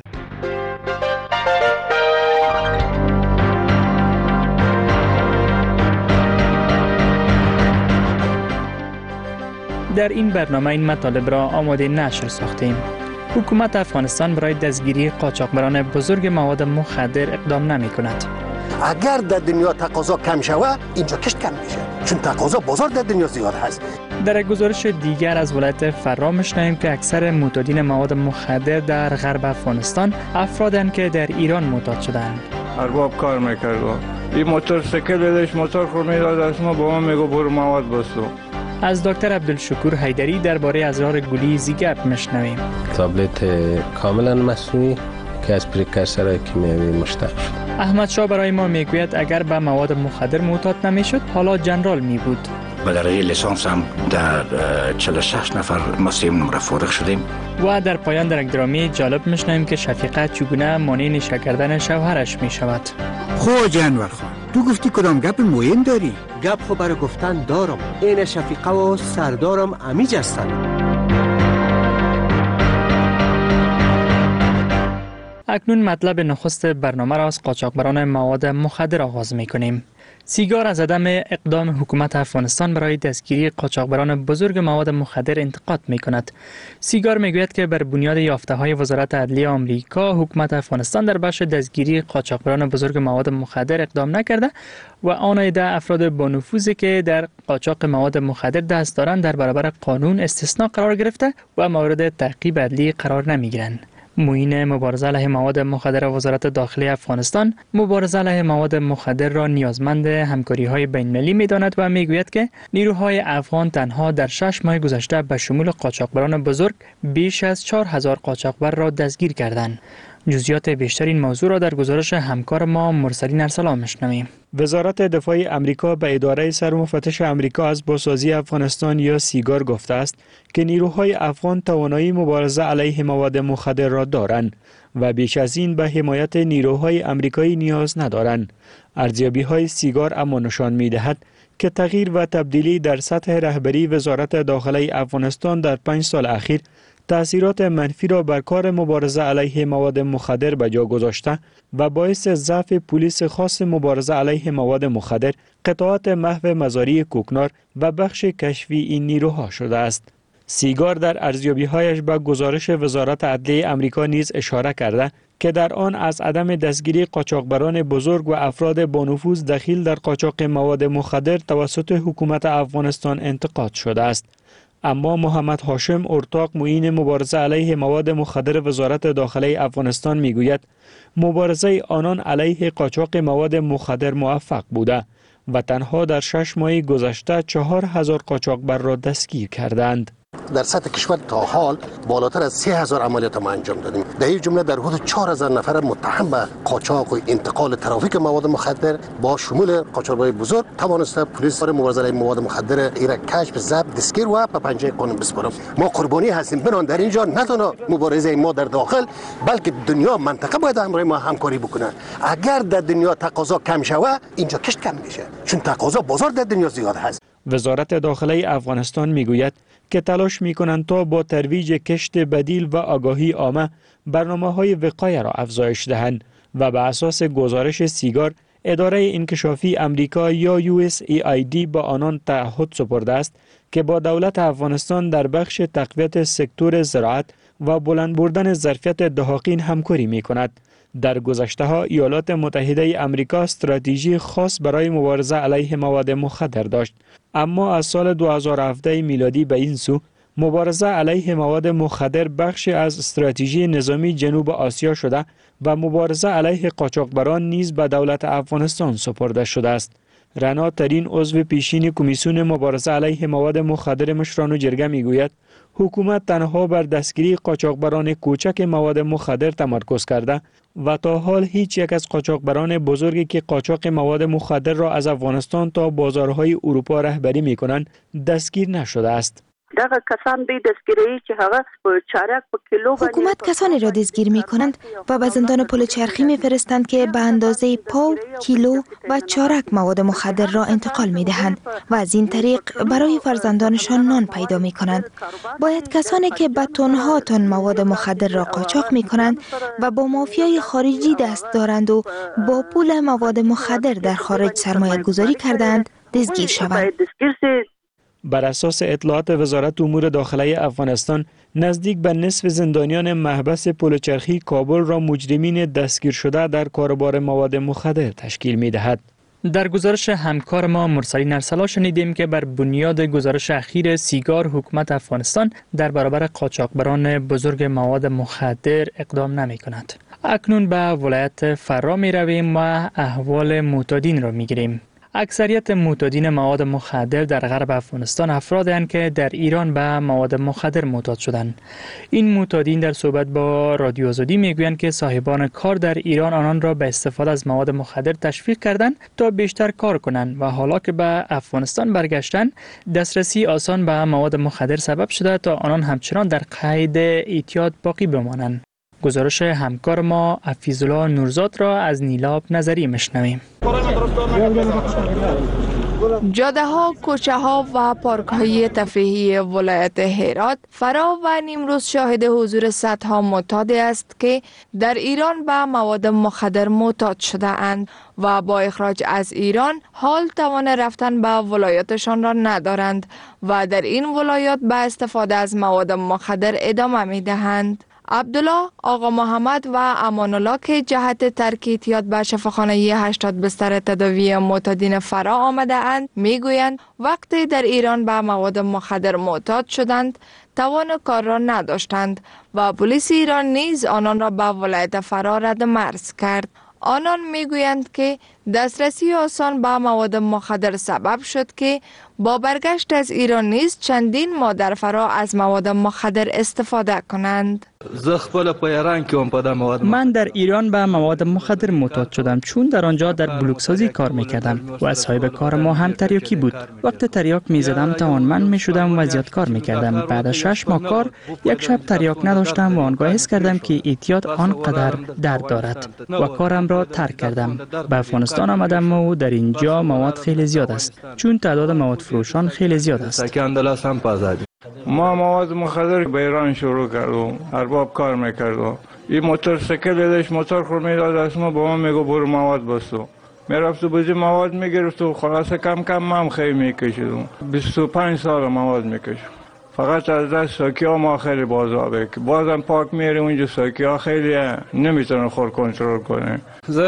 در این برنامه این مطالب را آماده نشر ساختیم. حکومت افغانستان برای دستگیری قاچاقبران بزرگ مواد مخدر اقدام نمی کند. اگر در دنیا تقاضا کم شود اینجا کشت کم میشه، چون تقاضا بازار در دنیا زیاد هست. در گزارش دیگر از ولایت فرا میشنویم که اکثر معتادین مواد مخدر در غرب افغانستان افرادند که در ایران معتاد شدند. ارباب کار میکرد، این موتورسیکل موتور خود میداد از ما، با ما میگو برو مواد بستو. از دکتر عبدالشکور حیدری درباره ازرار گلی زیگپ میشنویم. تابلت کاملا مصنوعی که از پریکورسورهای کیمیایی مشتق شد. احمد شاه برای ما میگوید اگر به مواد مخدر معتاد نمیشد حالا جنرال می بود. به درجه لیسانس هم در 46 نفر ما 3 نمره فارغ شدیم. و در پایان در یک درامی جالب میشنویم که شفیقه چگونه مانع نشه کردن شوهرش می شود. خو جانور خان، تو گفتی کدام گپ مهم داری؟ گپ خو برای گفتن دارم. این شفیقه و سردارم امیج هستند. اکنون مطلب نخست برنامه را از قاچاقبران مواد مخدر آغاز می کنیم. سیگار از عدم اقدام حکومت افغانستان برای دستگیری قاچاقبران بزرگ مواد مخدر انتقاد می کند. سیگار می گوید که بر بنیاد یافته های وزارت عدلیه آمریکا حکومت افغانستان در بخش دستگیری قاچاقبران بزرگ مواد مخدر اقدام نکرده و آن عده افراد با نفوذی که در قاچاق مواد مخدر دست دارند در برابر قانون استثناء قرار گرفته و مورد تعقیب عدلی قرار نمی گیرند. معین مبارزه علیه مواد مخدر وزارت داخلی افغانستان مبارزه علیه مواد مخدر را نیازمند همکاری‌های بین‌المللی می‌داند و می‌گوید که نیروهای افغان تنها در 6 ماه گذشته به شمول قاچاقبران بزرگ بیش از 4000 قاچاقبر را دستگیر کردند. جزئیات بیشتر این موضوع را در گزارش همکار ما مرسلین ارسلان میشنویم. وزارت دفاع امریکا به اداره سرمفتش امریکا از بازسازی افغانستان یا سیگار گفته است که نیروهای افغان توانایی مبارزه علیه مواد مخدر را دارند و بیش از این به حمایت نیروهای امریکایی نیاز ندارند. ارزیابی‌های سیگار اما نشان می‌دهد که تغییر و تبدیلی در سطح رهبری وزارت داخلی افغانستان در 5 سال اخیر تأثیرات منفی را بر کار مبارزه علیه مواد مخدر به جا گذاشته و باعث ضعف پلیس خاص مبارزه علیه مواد مخدر، قطعات محو مزاری کوکنار و بخش کشفی این نیروها شده است. سیگار در ارزیابی‌هایش به گزارش وزارت عدلیه امریکا نیز اشاره کرده که در آن از عدم دستگیری قاچاقبران بزرگ و افراد با نفوذ دخیل در قاچاق مواد مخدر توسط حکومت افغانستان انتقاد شده است. اما محمد هاشم ارتاق معین مبارزه علیه مواد مخدر وزارت داخلی افغانستان میگوید مبارزه آنان علیه قاچاق مواد مخدر موفق بوده و تنها در 6 ماه گذشته 4000 قاچاقبر را دستگیر کردند. در سطح کشور تا حال بالاتر از 3000 عملیات ما انجام دادیم. در این جمله در حدود 4000 نفر متهم به قاچاق و انتقال ترافیک مواد مخدر با شمول قاچاقبران بزرگ توانسته پلیس مبارزه علیه مواد مخدر ایرا کشف، ضبط، دستگیر و به پنجه قانون بسپارم. ما قربانی هستیم. بنان در اینجا نه تنها مبارزه ما در داخل بلکه دنیا منطقه باید همراه ما همکاری بکنه. اگر در دنیا تقاضا کم شود اینجا کشت کم میشه، چون تقاضا بازار در دنیا زیاد هست. وزارت داخلی افغانستان میگوید که تلاش میکنند تا با ترویج کشت بدیل و آگاهی عامه برنامه‌های وقایه را افزایش دهند و به اساس گزارش سیگار اداره انکشافی امریکا یا USAID با آنان تعهد سپرده است که با دولت افغانستان در بخش تقویت سکتور زراعت و بلند بردن ظرفیت دهاقین همکاری میکند. در گذشته ها ایالات متحده امریکا استراتژی خاص برای مبارزه علیه مواد مخدر داشت، اما از سال 2017 میلادی به این سو مبارزه علیه مواد مخدر بخشی از استراتژی نظامی جنوب آسیا شده و مبارزه علیه قاچاقبران نیز به دولت افغانستان سپرده شده است. رنا ترین عضو پیشین کمیسیون مبارزه علیه مواد مخدر مشران جرگه میگوید حکومت تنها بر دستگیری قاچاقبران کوچک مواد مخدر تمرکز کرده و تا حال هیچ یک از قاچاقبران بزرگی که قاچاق مواد مخدر را از افغانستان تا بازارهای اروپا رهبری می‌کنند دستگیر نشده است. دغه کسان به دستگیری چې هغه چارک په کیلو حکومت کسانی را دستگیر می کنند و به زندان پل چرخی می فرستند که به اندازه پاو، کیلو و چارک مواد مخدر را انتقال می دهند و از این طریق برای فرزندانشان نان پیدا می کنند. باید کسانی که به تنها تن مواد مخدر را قاچاق می کنند و با مافیای خارجی دست دارند و با پول مواد مخدر در خارج سرمایه گذاری کردند دستگیر شوند. بر اساس اطلاعات وزارت امور داخلی افغانستان، نزدیک به نصف زندانیان محبس پل چرخی کابل را مجرمین دستگیر شده در کاروبار مواد مخدر تشکیل می دهد. در گزارش همکار ما مرسلین ارسلا شنیدیم که بر بنیاد گزارش اخیر سیگار حکومت افغانستان در برابر قاچاقبران بزرگ مواد مخدر اقدام نمی کند. اکنون به ولایت فرا می رویم و احوال معتادین را می گیریم. اکثریت معتادین مواد مخدر در غرب افغانستان افرادند که در ایران به مواد مخدر معتاد شدند. این معتادین در صحبت با رادیو آزادی میگویند که صاحبان کار در ایران آنان را به استفاده از مواد مخدر تشویق کردند تا بیشتر کار کنند و حالا که به افغانستان برگشتند دسترسی آسان به مواد مخدر سبب شده تا آنان همچنان در قید اعتیاد باقی بمانند. گزارش همکار ما حفیظالله نورزاد را از نیلاب نظری مشنویم. جاده ها، کوچه ها و پارک های تفریحی ولایت هرات فرا و نیمروز شاهد حضور صدها معتاد است که در ایران به مواد مخدر معتاد شده اند و با اخراج از ایران حال توان رفتن به ولایاتشان را ندارند و در این ولایات به استفاده از مواد مخدر ادامه می دهند. عبدالله، آقا محمد و امان الله که جهت ترک اعتیاد به شفاخانه 80 بستر تداوی معتادین فرا آمده اند میگویند وقتی در ایران به مواد مخدر معتاد شدند توان کار را نداشتند و پلیس ایران نیز آنان را به ولایت فرا رد مرز کرد. آنان میگویند که دسترسی آسان به مواد مخدر سبب شد که با برگشت از ایران نیز چندین ماه در فرا از مواد مخدر استفاده کنند. من در ایران به مواد مخدر معتاد شدم چون در آنجا در بلوکسازی کار میکردم و صاحب کار ما هم تریاکی بود. وقت تریاک میزدم توانمند میشدم و زیاد کار میکردم. بعد از 6 ماه کار یک شب تریاک نداشتم و آنگاه حس کردم که اعتیاد آنقدر درد دارد و کارم را ترک کردم. به افغانستان آمدم و در اینجا مواد خیلی زیاد است چون تعداد مواد فروشان خیلی زیاد است. ما مواد مخدر به ایران شروع کردم، ارباب کار میکردم. این موتورسیکل داشت، موتور خور میداد از ما، با ما میگو برو مواد بستو. میرفت و بزی مواد میگرفت و خلاصه کم کم من خیلی میکشیدم. 25 سال مواد میکشم. فقط از دست ساکی ها ما خیلی بازابه که بازم پاک میریم اونجا ساکی ها خیلی نمیتونه خور کنترل کنه.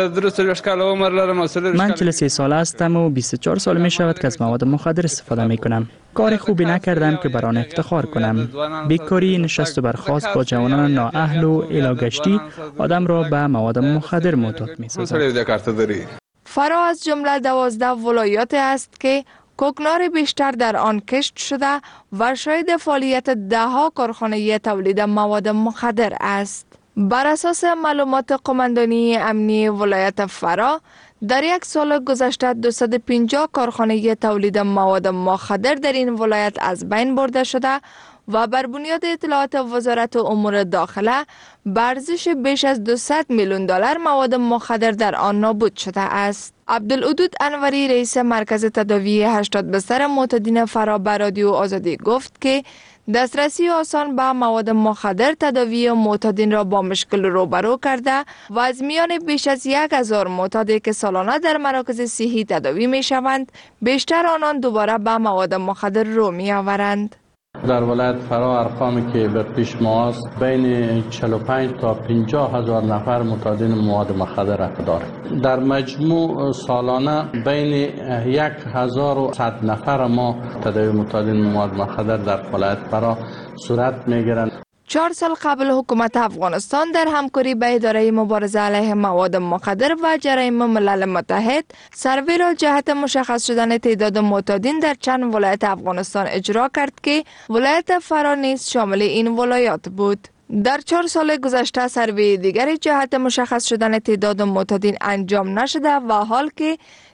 من 43 ساله هستم و 24 سال می شود که از مواد مخدر استفاده می کنم. کار خوبی نکردم که بر آن افتخار کنم. بیکاری، نشست و برخاست با جوانان نااهل و الاگشتی آدم را به مواد مخدر معتاد می سازد. فرا از جمله 12 ولایات است که کوکنار بیشتر در آن کشت شده و شاهد فعالیت ده‌ها کارخانه تولید مواد مخدر است. بر اساس معلومات قماندانی امنی ولایت فرا در یک سال گذشته 250 کارخانه تولید مواد مخدر در این ولایت از بین برده شده و بر بنیاد اطلاعات وزارت امور داخله به ارزش بیش از 200 میلیون دلار مواد مخدر در آن نابود شده است. عبدالودود انوری رئیس مرکز تداوی 80 بستر معتادین فرا به رادیو آزادی گفت که دسترسی آسان به مواد مخدر تداوی معتادین را با مشکل روبرو کرده و از میان بیش از 1000 معتادی که سالانه در مراکز صحی تداوی می شوند بیشتر آنان دوباره به مواد مخدر رو می آورند. در ولایت فرا ارقامی که به پیش ما است بین 45 تا 50 هزار نفر معتادین مواد مخدر داریم. در مجموع سالانه بین 1100 نفر ما تداوی معتادین مواد مخدر در ولایت فرا صورت میگیرند. 4 سال قبل حکومت افغانستان در همکاری با اداره مبارزه علیه مواد مخدر و جرایم ملل متحد سروی را جهت مشخص شدن تعداد معتادین در چند ولایت افغانستان اجرا کرد که ولایت فرا نیز شامل این ولایات بود. در 4 سال گذشته سروی دیگری جهت مشخص شدن تعداد معتادین انجام نشده و حال که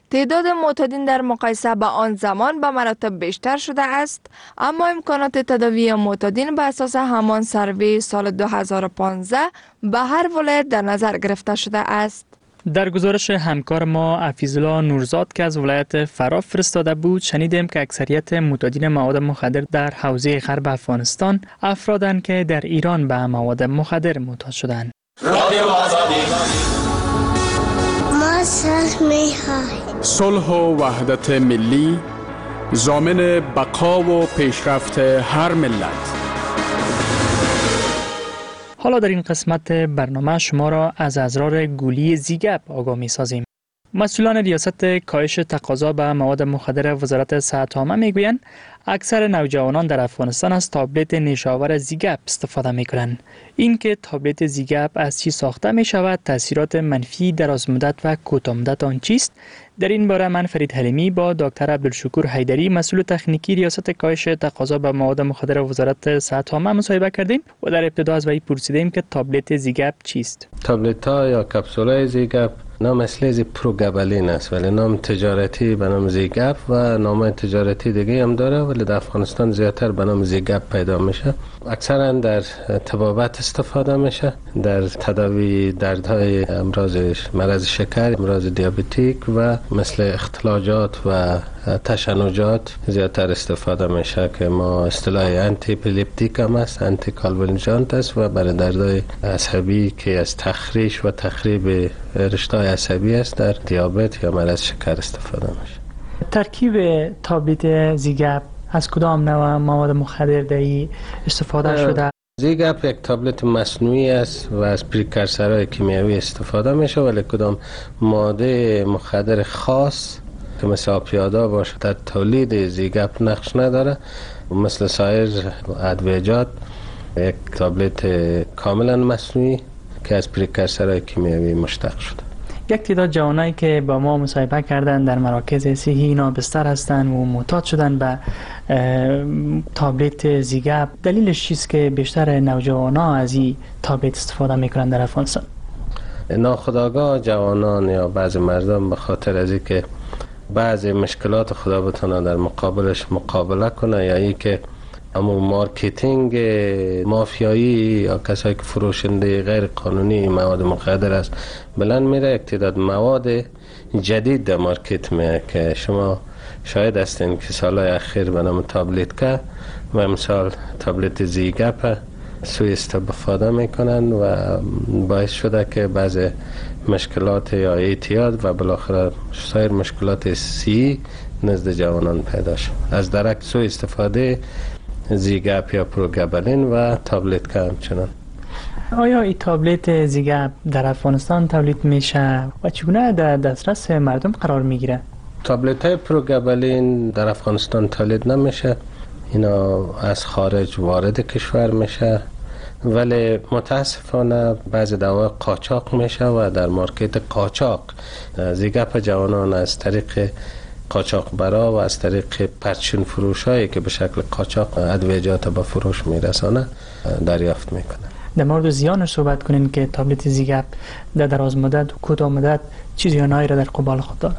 تعداد معتادین در مقایسه با آن زمان به مراتب بیشتر شده است، اما امکانات تداوی معتادین به اساس همان سروی سال 2015 به هر ولایت در نظر گرفته شده است. در گزارش همکار ما عفیزالله نورزاد که از ولایت فرا فرستاده بود، شنیدیم که اکثریت معتادین مواد مخدر در حوزه غرب افغانستان افرادند که در ایران به مواد مخدر معتاد شدند. صلح و وحدت ملی ضامن بقا و پیشرفت هر ملت. حالا در این قسمت برنامه شما را از اضرار گولی زیگپ آگاه می سازیم. مسئولان ریاست کاهش تقاضا به مواد مخدر وزارت صحت عامه می گویند اکثر نوجوانان در افغانستان از تابلت نیشاور زیگپ استفاده می کنند. این که تابلت زیگپ از چی ساخته می شود، تاثیرات منفی درازمدت و کوتاه‌مدت آن چیست؟ در این باره من فرید حلیمی با دکتر عبدالشکور حیدری مسئول تکنیکی ریاست کاهش تقاضا به مواد مخدر وزارت صحت عامه مصاحبه کردیم و در ابتدا از وی پرسیدیم که تابلت زیگپ چیست؟ تابلت ها یا کپسولای زیگپ نام اصلی پروگابالین است، ولی نام تجارتی به نام زیگپ و نام تجارتی دیگه هم داره، ولی در افغانستان زیادتر به نام زیگپ پیدا میشه. اکثرا در طبابت استفاده میشه، در تداوی دردهای امراض مرض شکر، امراض دیابتیک و مثل اختلاجات و تشنجات زیادتر استفاده میشه که ما اصطلاح آنتی اپیلپتیک هم است، آنتی کالولژانت است و برای دردهای عصبی که از تخریش و تخریب رشته‌های عصبی است در دیابت یا مرض شکر استفاده میشه. ترکیب تابلت زیگپ از کدام نوع مواد مخدر دایی استفاده شده؟ زیگپ یک تابلت مصنوعی است و از پریکورسورهای کیمیایی استفاده میشه، ولی کدام ماده مخدر خاص که مثل آپیادا باشه در تولید زیگپ نقش نداره. مثل سایر ادویجات یک تابلت کاملا مصنوعی که از پریکورسورهای کیمیایی مشتق شده. یک تعداد جوانایی که با ما مصاحبه کردن در مراکز صحی نابستر هستند و معتاد شدن به تابلت زیگپ، دلیلش چیست که بیشتر نوجوانا از این تابلت استفاده میکنن در افغانستان؟ ناخودآگاه جوانان یا بعض مردم به خاطر از اینکه بعضی مشکلات خدا بتونه در مقابلش مقابله کنه یا اینکه اما مارکتینگ مافیایی یا کسایی که فروشنده غیر قانونی مواد مخدر است بلند میره، یک تعداد مواد جدید در مارکت میه که شما شاید هستین که سالهای اخیر به نام تابلت که و امسال تابلت زیگپ سوء استفاده میکنن و باعث شده که بعض مشکلات یا اعتیاد و بالاخره سایر مشکلات صحی نزد جوانان پیدا شد از درک سوء استفاده زیگپ یا پروگابالین و تابلت که همچنان. آیا این تابلت زیگپ در افغانستان تولید میشه و چگونه در دسترس مردم قرار میگیره؟ تابلت های پروگابالین در افغانستان تولید نمیشه، اینا از خارج وارد کشور میشه، ولی متاسفانه بعضی دوا قاچاق میشه و در مارکت قاچاق زیگپ جوانان از طریق قاچاق برا و از طریق پرچین فروش هایی که به شکل قاچاق ادویجات به فروش میرسانه دریافت میکنه. در مورد زیانش صحبت کنین که تابلت زیگپ در دراز مدت و کوتاه مدت چه زیانایی را در قبال خود داره؟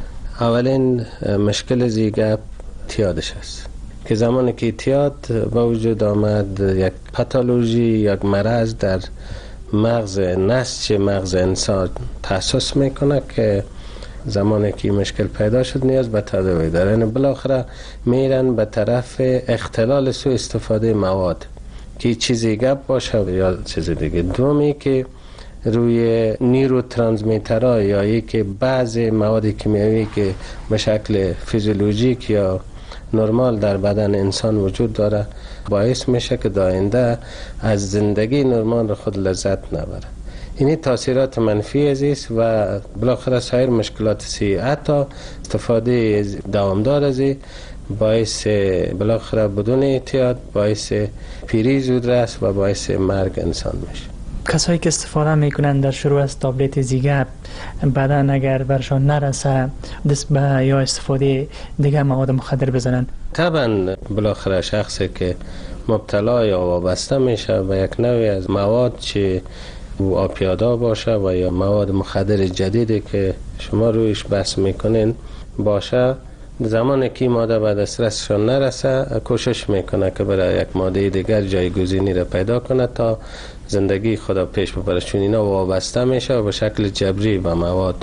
اولین مشکل زیگپ اعتیادش است که زمانی که اعتیاد با وجود آمد یک پاتولوژی یک مرض در مغز نسج مغز انسان تأسیس میکنه که زمانی که مشکل پیدا شد نیاز به تداوی داره، یعنی بالاخره میرن به طرف اختلال سوء استفاده مواد که چیزی گپ باشه یا چیز دیگه. دومی که روی نیرو ترانسمیترها یا یکی بعضی مواد کیمیایی که به شکل فیزیولوژیک یا نرمال در بدن انسان وجود داره باعث میشه که داینده از زندگی نرمال خود لذت نبره. اینی تاثیرات منفی است و بالاخره سایر مشکلات صحی، حتی استفاده دوامدار از باعث بالاخره بدون احتیاط باعث پیری زودرس و باعث مرگ انسان میشه. کسایی که استفاده میکنن در شروع از تابلت زیگپ بعدا اگر برشان نرسه دست به یا استفاده دیگه مواد مخدر بزنن، طبعا بالاخره شخصی که مبتلا یا وابسته میشه به یک نوعی از مواد چه آپیادا باشه و یا مواد مخدر جدیدی که شما رویش بحث میکنین باشه، زمانی که ماده به دسترسشان نرسه کوشش میکنه که برای یک ماده دیگر جایگزینی را پیدا کنه تا زندگی خدا پیش ببره، چون اینا وابسته میشه و به شکل جبری به مواد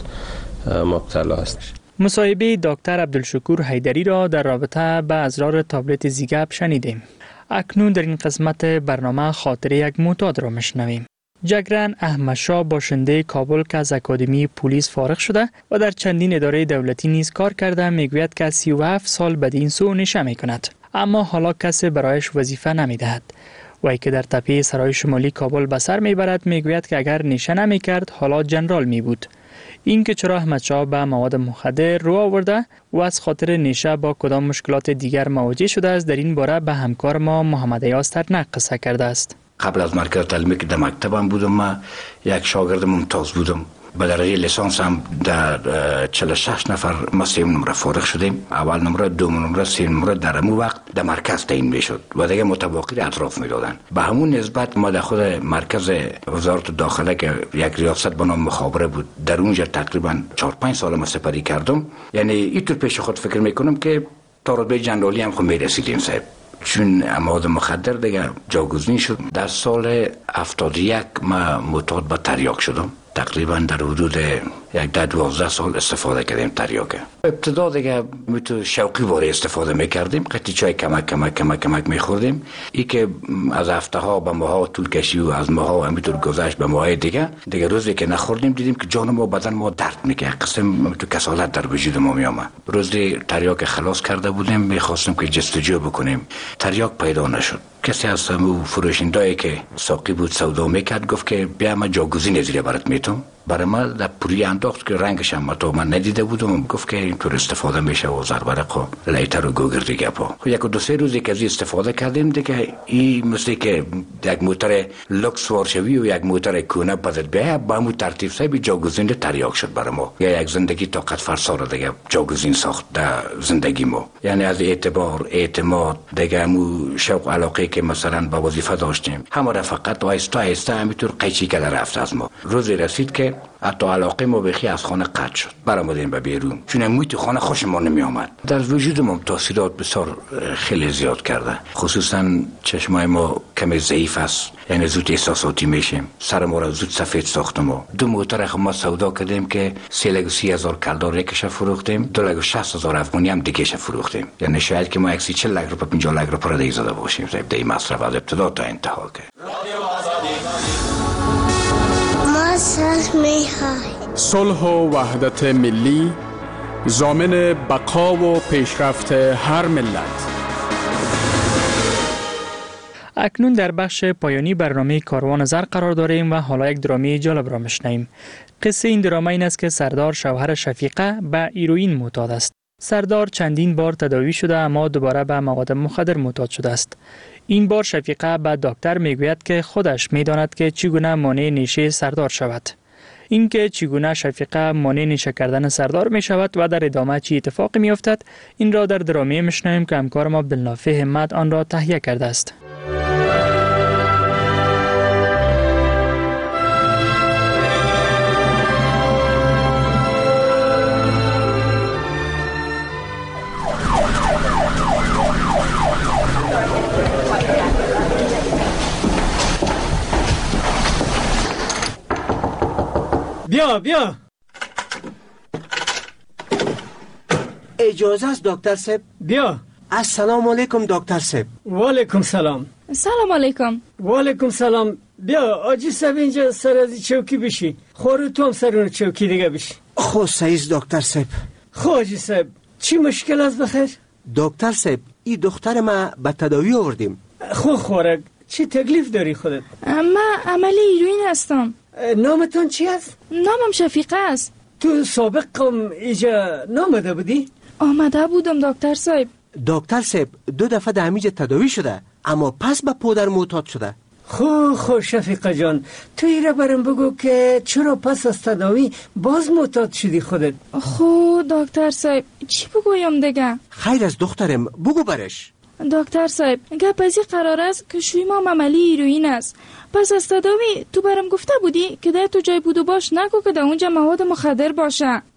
مبتلا است. مصاحبه دکتر عبدالشکور حیدری را در رابطه با اسرار تابلت زیگاب شنیدیم. اکنون در این قسمت برنامه خاطره یک معتاد را میشنویم. جگرن احمدشاه باشنده کابل که از اکادمی پلیس فارغ شده و در چندین اداره دولتی نیز کار کرده میگوید که 37 سال بعد این سو نشه میکند، اما حالا کسی برایش وظیفه نمیدهد. وی که در تپه سرای شمالی کابل به سر میبرد میگوید که اگر نشه نمیکرد حالا جنرال می بود. این که چرا احمدشاه به مواد مخدر رو آورده و از خاطر نشه با کدام مشکلات دیگر مواجه شده است، در این باره به همکار ما محمد ایاز ترنک قصه کرده است. قبل از مرکز تعلیمی که در مکتبم بودم، من یک شاگرد ممتاز بودم. به درجه لیسانس هم در 46 نفر ما 3 نمره فارغ شدیم. اول نمره، 2 نمره، 3 نمره در همون وقت در مرکز تعیین میشد و دیگه متباقی اطراف میدادن. به همون نسبت ما در خود مرکز وزارت داخله که یک ریاست به نام مخابره بود، در اونجا تقریبا 4-5 سال ما سپری کردم. یعنی اینطور پیش خود فکر میکنم که تا رتبه جنرالی هم خود میرسیدیم صاحب، چون مواد مخدر دیگه جاگزین شد. در سال 71 ما معتاد به تریاک شدم. تقریبا در حدود 10-12 سال استفاده کردیم تریاک. ابتدا دیگه میتو شوقی واره استفاده میکردیم، قطعی چای کمک میخوردیم. ای که از هفته ها به ماه ها طول کشی و از ماه ها همینطور گذشت به ماه دیگه روزی که نخوردیم دیدیم که جان ما بدن ما درد میکنه، قسم میتو کسالت در وجود ما میامد. روزی تریاک خلاص کرده بودیم، میخواستیم که جستجو بکنیم، تریاک پیدا نشد. کسی از فروشنده‌ای که ساقی بود سودا میکرد گفت که بیا من جاگزین زیر برات میتم. برای ما در پوری انداخت که رنگش هم من ندیده بودم. گفت که اینطور استفاده میشه و زربرق و لیتر و گوگر دیگه پا. یک 2-3 روزی که از استفاده کردیم دیگه این مثل که یک موتر لوکس وارشوی و یک موتر کونه بدت بیه با همون ترتیب صاحب جاگزین تریاک شد برای ما. یک زندگی طاقت فرسا رو دیگه جاگزین ساخت در زندگی ما. یعنی از اعتبار، اعتماد دیگه همون شوق علاقه که مثلا با وظیفه داشتیم همه را فقط آهسته همینطور قیچی که رفت از ما. روزی رسید که حتی علاقه ما بخی از خانه قطع شد، برآمدیم به بیرون، چون محیط خانه خوش ما نمی آمد. در وجود ما تاثیرات بسیار خیلی زیاد کرده، خصوصا چشمای ما کمی ضعیف است، یعنی زود احساساتی میشیم، سر ما را زود سفید ساخت. ما 2 موتر ما سودا کردیم که 330,000 کلدار یکش فروختیم، 260,000 افغانی هم دیگهش فروختیم. یعنی شاید که ما 40 لک روپیه 50 لک روپیه دیگه زده باشیم در این مصرف از ابتدا تا انتها. که صلح و وحدت ملی ضامن بقا و پیشرفت هر ملت. اکنون در بخش پایانی برنامه کاروان زر قرار داریم و حالا یک درامه جالب را میشنویم. قصه این درامه این است که سردار شوهر شفیقه به هیروئین معتاد است. سردار چندین بار تداوی شده اما دوباره به مواد مخدر معتاد شده است. این بار شفیقه به دکتر میگوید که خودش میداند که چگونه مانع نشه سردار شود. اینکه چگونه شفیقه مانع نشه کردن سردار می شود و در ادامه چی اتفاقی می افتد، این را در درامه میشنویم که همکار ما عبدالنافع همت آن را تهیه کرده است. بیا اجازه است دکتر صاحب؟ بیا. السلام علیکم دکتر صاحب. و علیکم سلام. سلام علیکم. و علیکم سلام. بیا آجی صاحب اینجا سر از چوکی بشی، خور تو هم سر اون چوکی دیگه بشی. خو سعیز دکتر صاحب. خو آجی صاحب چی مشکل است بخیر؟ دکتر صاحب این دختر ما به تداوی آوردیم. خورک چی تکلیف داری خودت؟ من عملی هیروئین هستم. نامتون چی است؟ نامم شفیقه است. تو سابق قم اینجا نامده بودی؟ آمده بودم دکتر صاحب. دکتر صاحب 2 دفعه در همیجا تداوی شده اما پس به پودر معتاد شده. خو شفیقه جان تو ایره برم بگو که چرا پس از تداوی باز معتاد شدی خودت؟ خو دکتر صاحب چی بگویم دیگه؟ خیر از دخترم بگو برش. دکتر صاحب گپ ازی قرار است که شوی ما عملی هیروئین است. پس از تداوی تو برام گفته بودی که ده تو جای بود و باش نگو که در اونجا مواد مخدر باشه.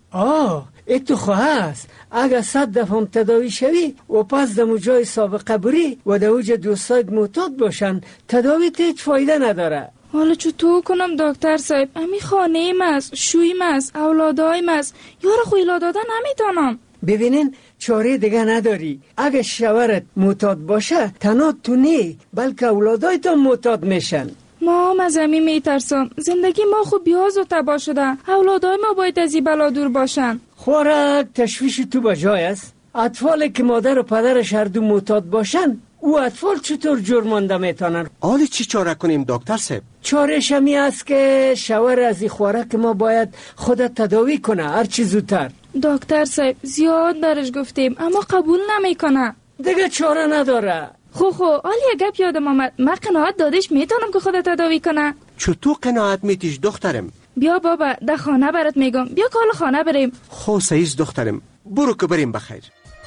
تو خواه است. اگر 100 دفعه تداوی شوی و پس دمو جای سابقه بری و دوجه دوستایت معتاد باشن، تداوی هیچ فایده نداره. حالا چطور کنم دکتر صاحب؟ امی خانه ایم است، شویم است، اولادایم است، یارو خویلا دادن نمیتونم. ببینین چاره دیگه نداری. اگه شوهرت معتاد باشه تنها تو نی بلکه اولادایت هم معتاد میشن. ما هم از همین میترسم. زندگی ما خوب بیاز و تباه شده. اولادای ما باید از این بلا دور باشن. خوراک تشویش تو با جای است. اطفالی که مادر و پدرش هر دو معتاد باشن، او اطفال چطور جرمانده میتونن؟ حالا چی چاره کنیم دکتر صاحب؟ چارهش همی است که شوهر از این خوراک ما باید خودت تداوی کنه هر چی زودتر. دکتر صاحب زیاد درش گفتیم اما قبول نمیکنه. دیگه چاره نداره. خو حالا یه گپ یادم آمد. من قناعت دادش میتونم که خودت تداوی کنه. چطور قناعت میتیش دخترم؟ بیا بابا در خانه برات میگم. بیا که حالا خانه بریم. خو سعیز دخترم، برو که بریم بخیر.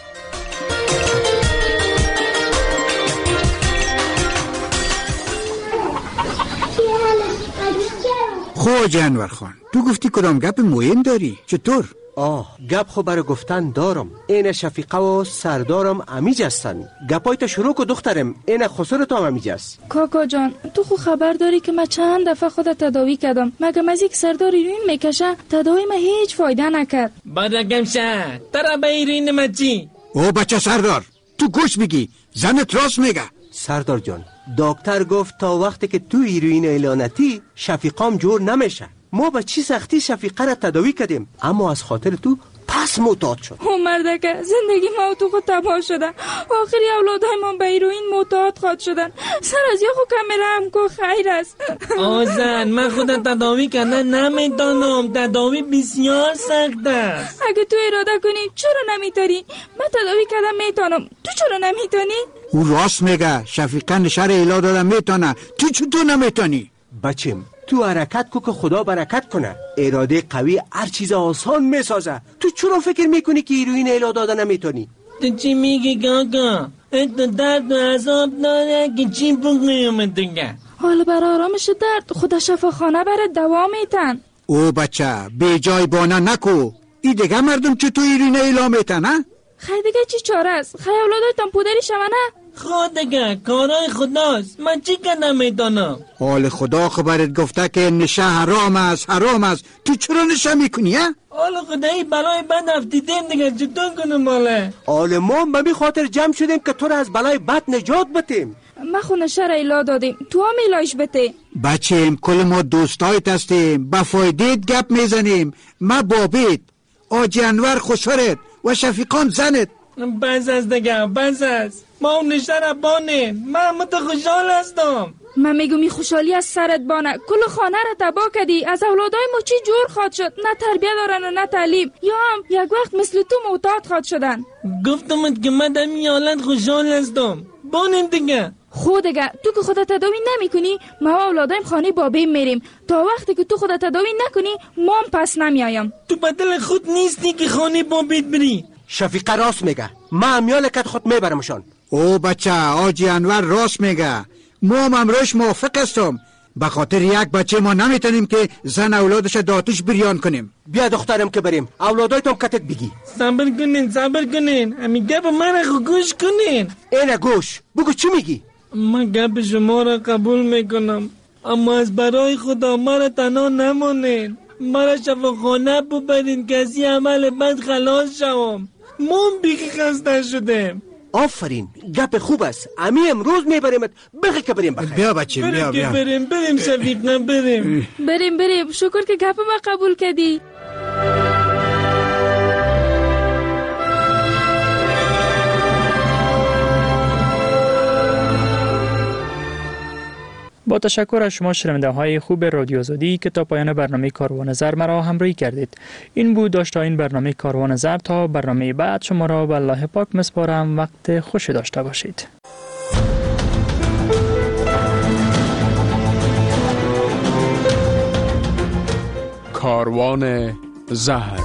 خو جانور خان، تو گفتی کدام گپ مهم داری؟ چطور؟ گپ خو برای گفتن دارم. این شفیقه و سردارم امیج هستن. گپایت شروع که دخترم، این خسرت هم امیج است. کاکا جان تو خو خبر داری که من چند دفعه خودت تداوی کردم، مگه از یک سردار ایرین میکشه تداوی من هیچ فایده نکرد. بادرگم شه ترا به ایرین ما چی؟ بچه سردار، تو گوش بگی، زنت راست میگه. سردار جان، دکتر گفت تا وقتی که تو هیروئین اعلانتی شفیقام جور نمیشه. ما با چی سختی شفیقه را تداوی کردیم، اما از خاطر تو پس معتاد شد. مردکه زندگی ما تو خود تباه شده. آخری اولادای ما به هیروئین معتاد خواد شدن. سر از یا خود کاملا هم کو خیر است. زن من خودت تداوی کردن نمیتونم. تداوی بسیار سخت است. اگه تو اراده کنی چرا نمیتونی؟ من تداوی کردم میتونم، تو چرا نمیتونی؟ او راست میگه. شفیقه نشر ایلا دادن میتونه، تو چطور نمیتونی؟ بچم تو حرکت کو که خدا برکت کنه. اراده قوی هر چیز آسان میسازه. تو چرا فکر میکنی که هیروئین اعلا دادن نمیتونی؟ تو چی میگی کاکا؟ تو درد و عذاب داره که چی بگویم دیگه؟ حالا برای آرامش درد خدا شفاخانه بره دوا میتن. بچه بی جای بانه نکو. ای دیگه مردم چطور هیروئین اعلا میتن؟ خیلی دیگه چی چاره است؟ خیلی اولادایتان پودری شونه؟ خود دیگه کارای خداست. من چی کنم میتونم؟ حال خدا خبرت گفته که نشه حرام است. تو چرا نشه میکنی؟ حال خدایی بلای بد افتیدیم دیگه، چطور کنم باله؟ حال ما به خاطر جمع شدیم که تو را از بلای بد نجات بتیم. ما خونه شر ایلا دادیم، تو هم ایلاش بته. بچیم کل ما دوستایت هستیم، با فایدهت گپ میزنیم. ما بابیت، جانور خسرت و شفیقان زنت. بس از دیگه، بس از. ما اون نشتر بانیم. من خوشحال هستم. من میگم این خوشحالی از سرت بانه. کل خانه را تباه کردی. از اولادای ما چی جور خواد شد؟ نه تربیه دارن و نه تعلیم. یا هم یک وقت مثل تو معتاد خواد شدن. گفتم که من در این حالت خوشحال هستم. بانیم دیگه. خود دیگه تو که خودت تداوی نمی کنی، ما و اولادایم خانه بابیم میریم. تا وقتی که تو خودت تداوی نکنی ما هم پس نمیایم. تو بدل خود نیستی که خانه بابیت بری. شفیقه راست میگه. ما امیالکت خود میبرمشان. بچه جانور راست میگه. ما هم امروش موافق هستم. به خاطر یک بچه ما نمیتونیم که زن اولادش داتش بریان کنیم. بیا دخترم که بریم. اولادایتم کتت بگی. صبر کنین. امی گپ من رو گوش کنین. اینه گوش. بگو چی میگی؟ من گپ شما را قبول میکنم، اما از برای خدا مرا تنها نمانین. مرا شفاخانه ببرین که از این عمل بد خلاص شوم. ما بیخی خسته شدیم. آفرین، گپ خوب است. امی امروز میبریمت. بخی که بریم بخیر. بیا بچه بیا. بریم شفیقه بریم. شکر که گپ ما قبول کردی. با تشکر از شما شنونده های خوب رادیو آزادی که تا پایان برنامه کاروان زر مرا همراهی کردید. این بود داشته این برنامه کاروان زر. تا برنامه بعد شما را به الله پاک مسپارم. وقت خوش داشته باشید. کاروان زهر.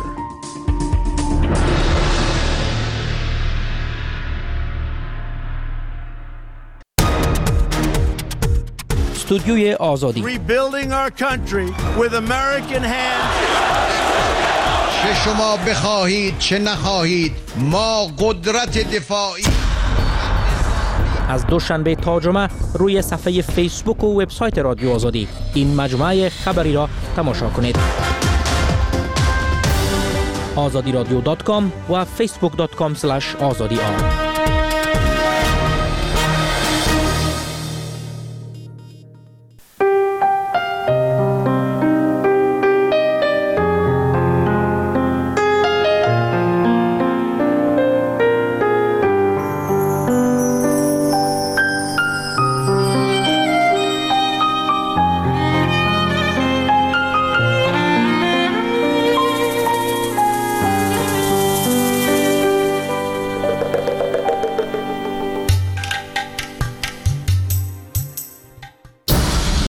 استودیوی آزادی. Rebuilding our country with American hands. چه شما بخواهید چه نخواهید ما قدرت دفاعی. از دوشنبه تا جمعه روی صفحه فیسبوک و وبسایت رادیو آزادی این مجموعه خبری را تماشا کنید. azadiradyo.com و facebook.com/azadi.